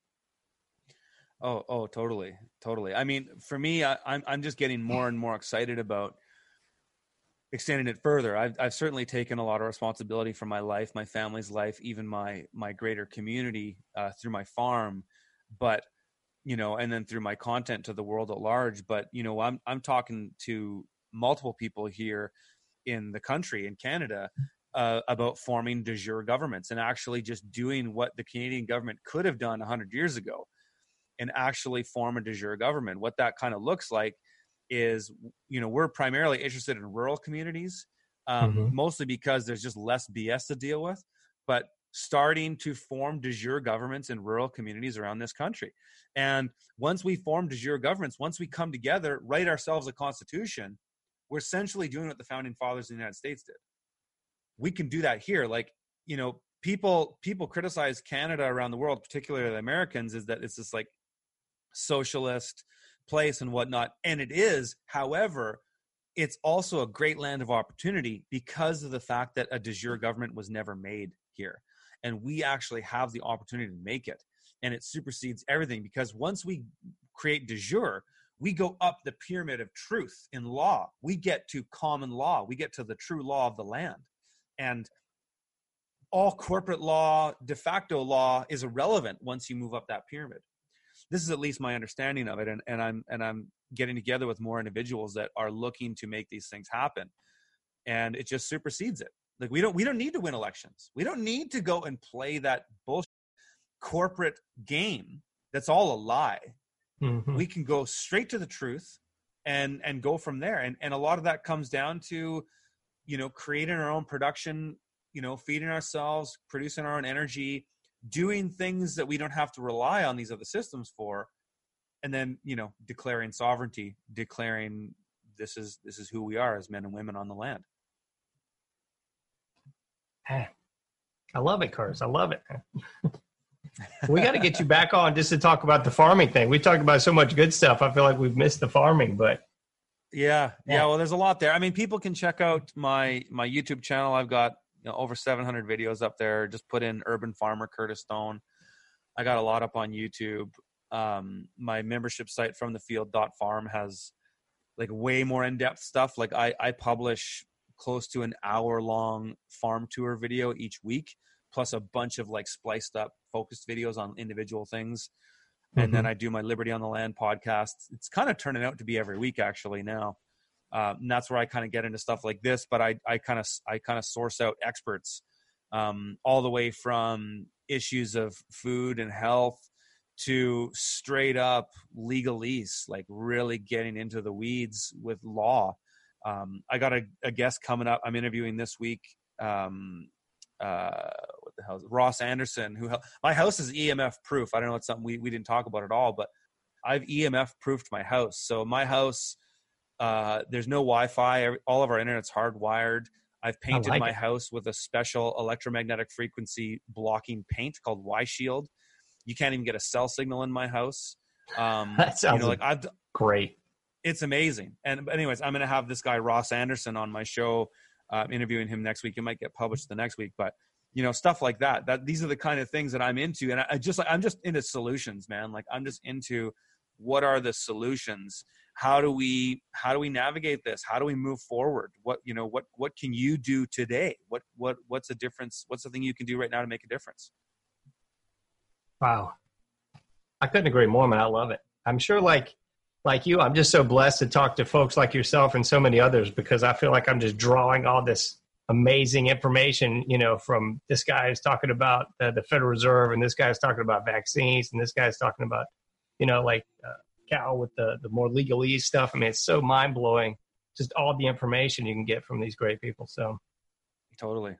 Oh, totally. I mean, for me, I'm just getting more and more excited about extending it further. I've certainly taken a lot of responsibility for my life, my family's life, even my greater community through my farm, but, you know, and then through my content to the world at large. But, you know, I'm talking to multiple people here in the country, in Canada, about forming de jure governments and actually just doing what the Canadian government could have done 100 years ago and actually form a de jure government. What that kind of looks like is, you know, we're primarily interested in rural communities, mostly because there's just less BS to deal with, but starting to form de jure governments in rural communities around this country. And once we form de jure governments, once we come together, write ourselves a constitution, we're essentially doing what the founding fathers of the United States did. We can do that here. Like, you know, people criticize Canada around the world, particularly the Americans, is that it's this like socialist place and whatnot. And it is. However, it's also a great land of opportunity because of the fact that a de jure government was never made here. And we actually have the opportunity to make it. And it supersedes everything, because once we create de jure, we go up the pyramid of truth in law. We get to common law. We get to the true law of the land. And all corporate law, de facto law, is irrelevant once you move up that pyramid. This is at least my understanding of it. And I'm getting together with more individuals that are looking to make these things happen. And it just supersedes it. Like, we don't need to win elections. We don't need to go and play that bullshit corporate game. That's all a lie. Mm-hmm. We can go straight to the truth and go from there. And a lot of that comes down to, you know, creating our own production, you know, feeding ourselves, producing our own energy, doing things that we don't have to rely on these other systems for. And then, you know, declaring sovereignty, declaring this is who we are as men and women on the land. I love it, Curtis. I love it. We got to get you back on just to talk about the farming thing. We talked about so much good stuff. I feel like we've missed the farming, but yeah. Well, there's a lot there. I mean, people can check out my YouTube channel. I've got over 700 videos up there. Just put in Urban Farmer Curtis Stone. I got a lot up on YouTube. My membership site FromTheField.farm has like way more in-depth stuff. Like I publish close to an hour-long farm tour video each week, plus a bunch of like spliced up focused videos on individual things. And then I do my Liberty on the Land podcast. It's kind of turning out to be every week actually now. And that's where I kind of get into stuff like this, but I kind of source out experts, all the way from issues of food and health to straight up legalese, like really getting into the weeds with law. I got a guest coming up. I'm interviewing this week. What the hell is it? Ross Anderson, my house is EMF proof. I don't know. It's something we didn't talk about at all, but I've EMF proofed my house. So my house, there's no Wi-Fi. All of our internet's hardwired. I've painted my house with a special electromagnetic frequency blocking paint called Y-Shield. You can't even get a cell signal in my house. That sounds great. It's amazing. And anyways, I'm going to have this guy, Ross Anderson, on my show, interviewing him next week. It might get published the next week, but stuff like that, these are the kind of things that I'm into. And I'm just into solutions, man. Like I'm just into what are the solutions? How do we navigate this? How do we move forward? What can you do today? What's the difference? What's the thing you can do right now to make a difference? Wow. I couldn't agree more, man. I love it. I'm sure like you, I'm just so blessed to talk to folks like yourself and so many others, because I feel like I'm just drawing all this amazing information, from this guy is talking about the Federal Reserve, and this guy is talking about vaccines, and this guy is talking about, Cal with the more legalese stuff. I mean, it's so mind blowing, just all the information you can get from these great people. So totally.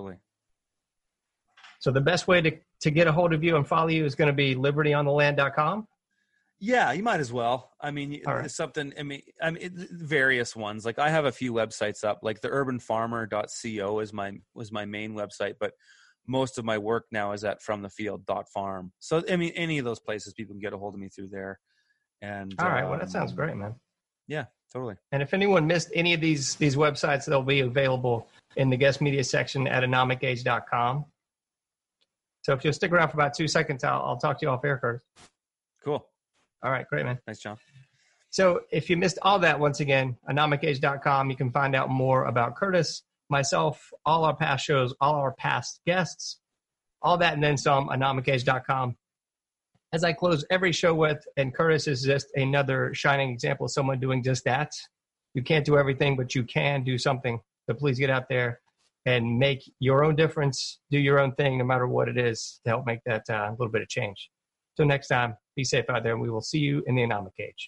So the best way to get a hold of you and follow you is going to be libertyontheland.com. Yeah, you might as well. I mean, right. It's something, various ones. Like I have a few websites up, like the urbanfarmer.co was my main website, but most of my work now is at FromTheField.farm. So, any of those places, people can get a hold of me through there. And all right. Well, that sounds great, man. Yeah, totally. And if anyone missed any of these websites, they'll be available in the guest media section at anomicage.com. So if you'll stick around for about 2 seconds, I'll talk to you off air, Curtis. Cool. All right, great, man. Thanks, John. So if you missed all that, once again, anomicage.com, you can find out more about Curtis, myself, all our past shows, all our past guests, all that and then some, anomicage.com. As I close every show with, and Curtis is just another shining example of someone doing just that. You can't do everything, but you can do something. So please get out there and make your own difference, do your own thing, no matter what it is, to help make that a little bit of change. Till next time, be safe out there, and we will see you in the Anomic Age.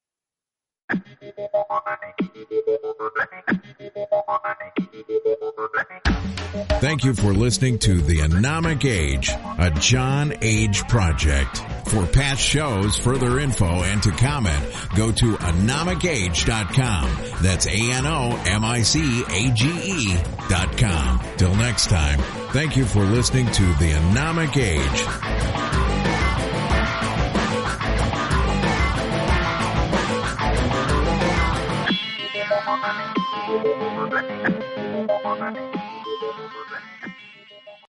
Thank you for listening to The Anomic Age, a John Age project. For past shows, further info, and to comment, go to anomicage.com. That's ANOMICAGE.com. Till next time, thank you for listening to The Anomic Age. Thank you.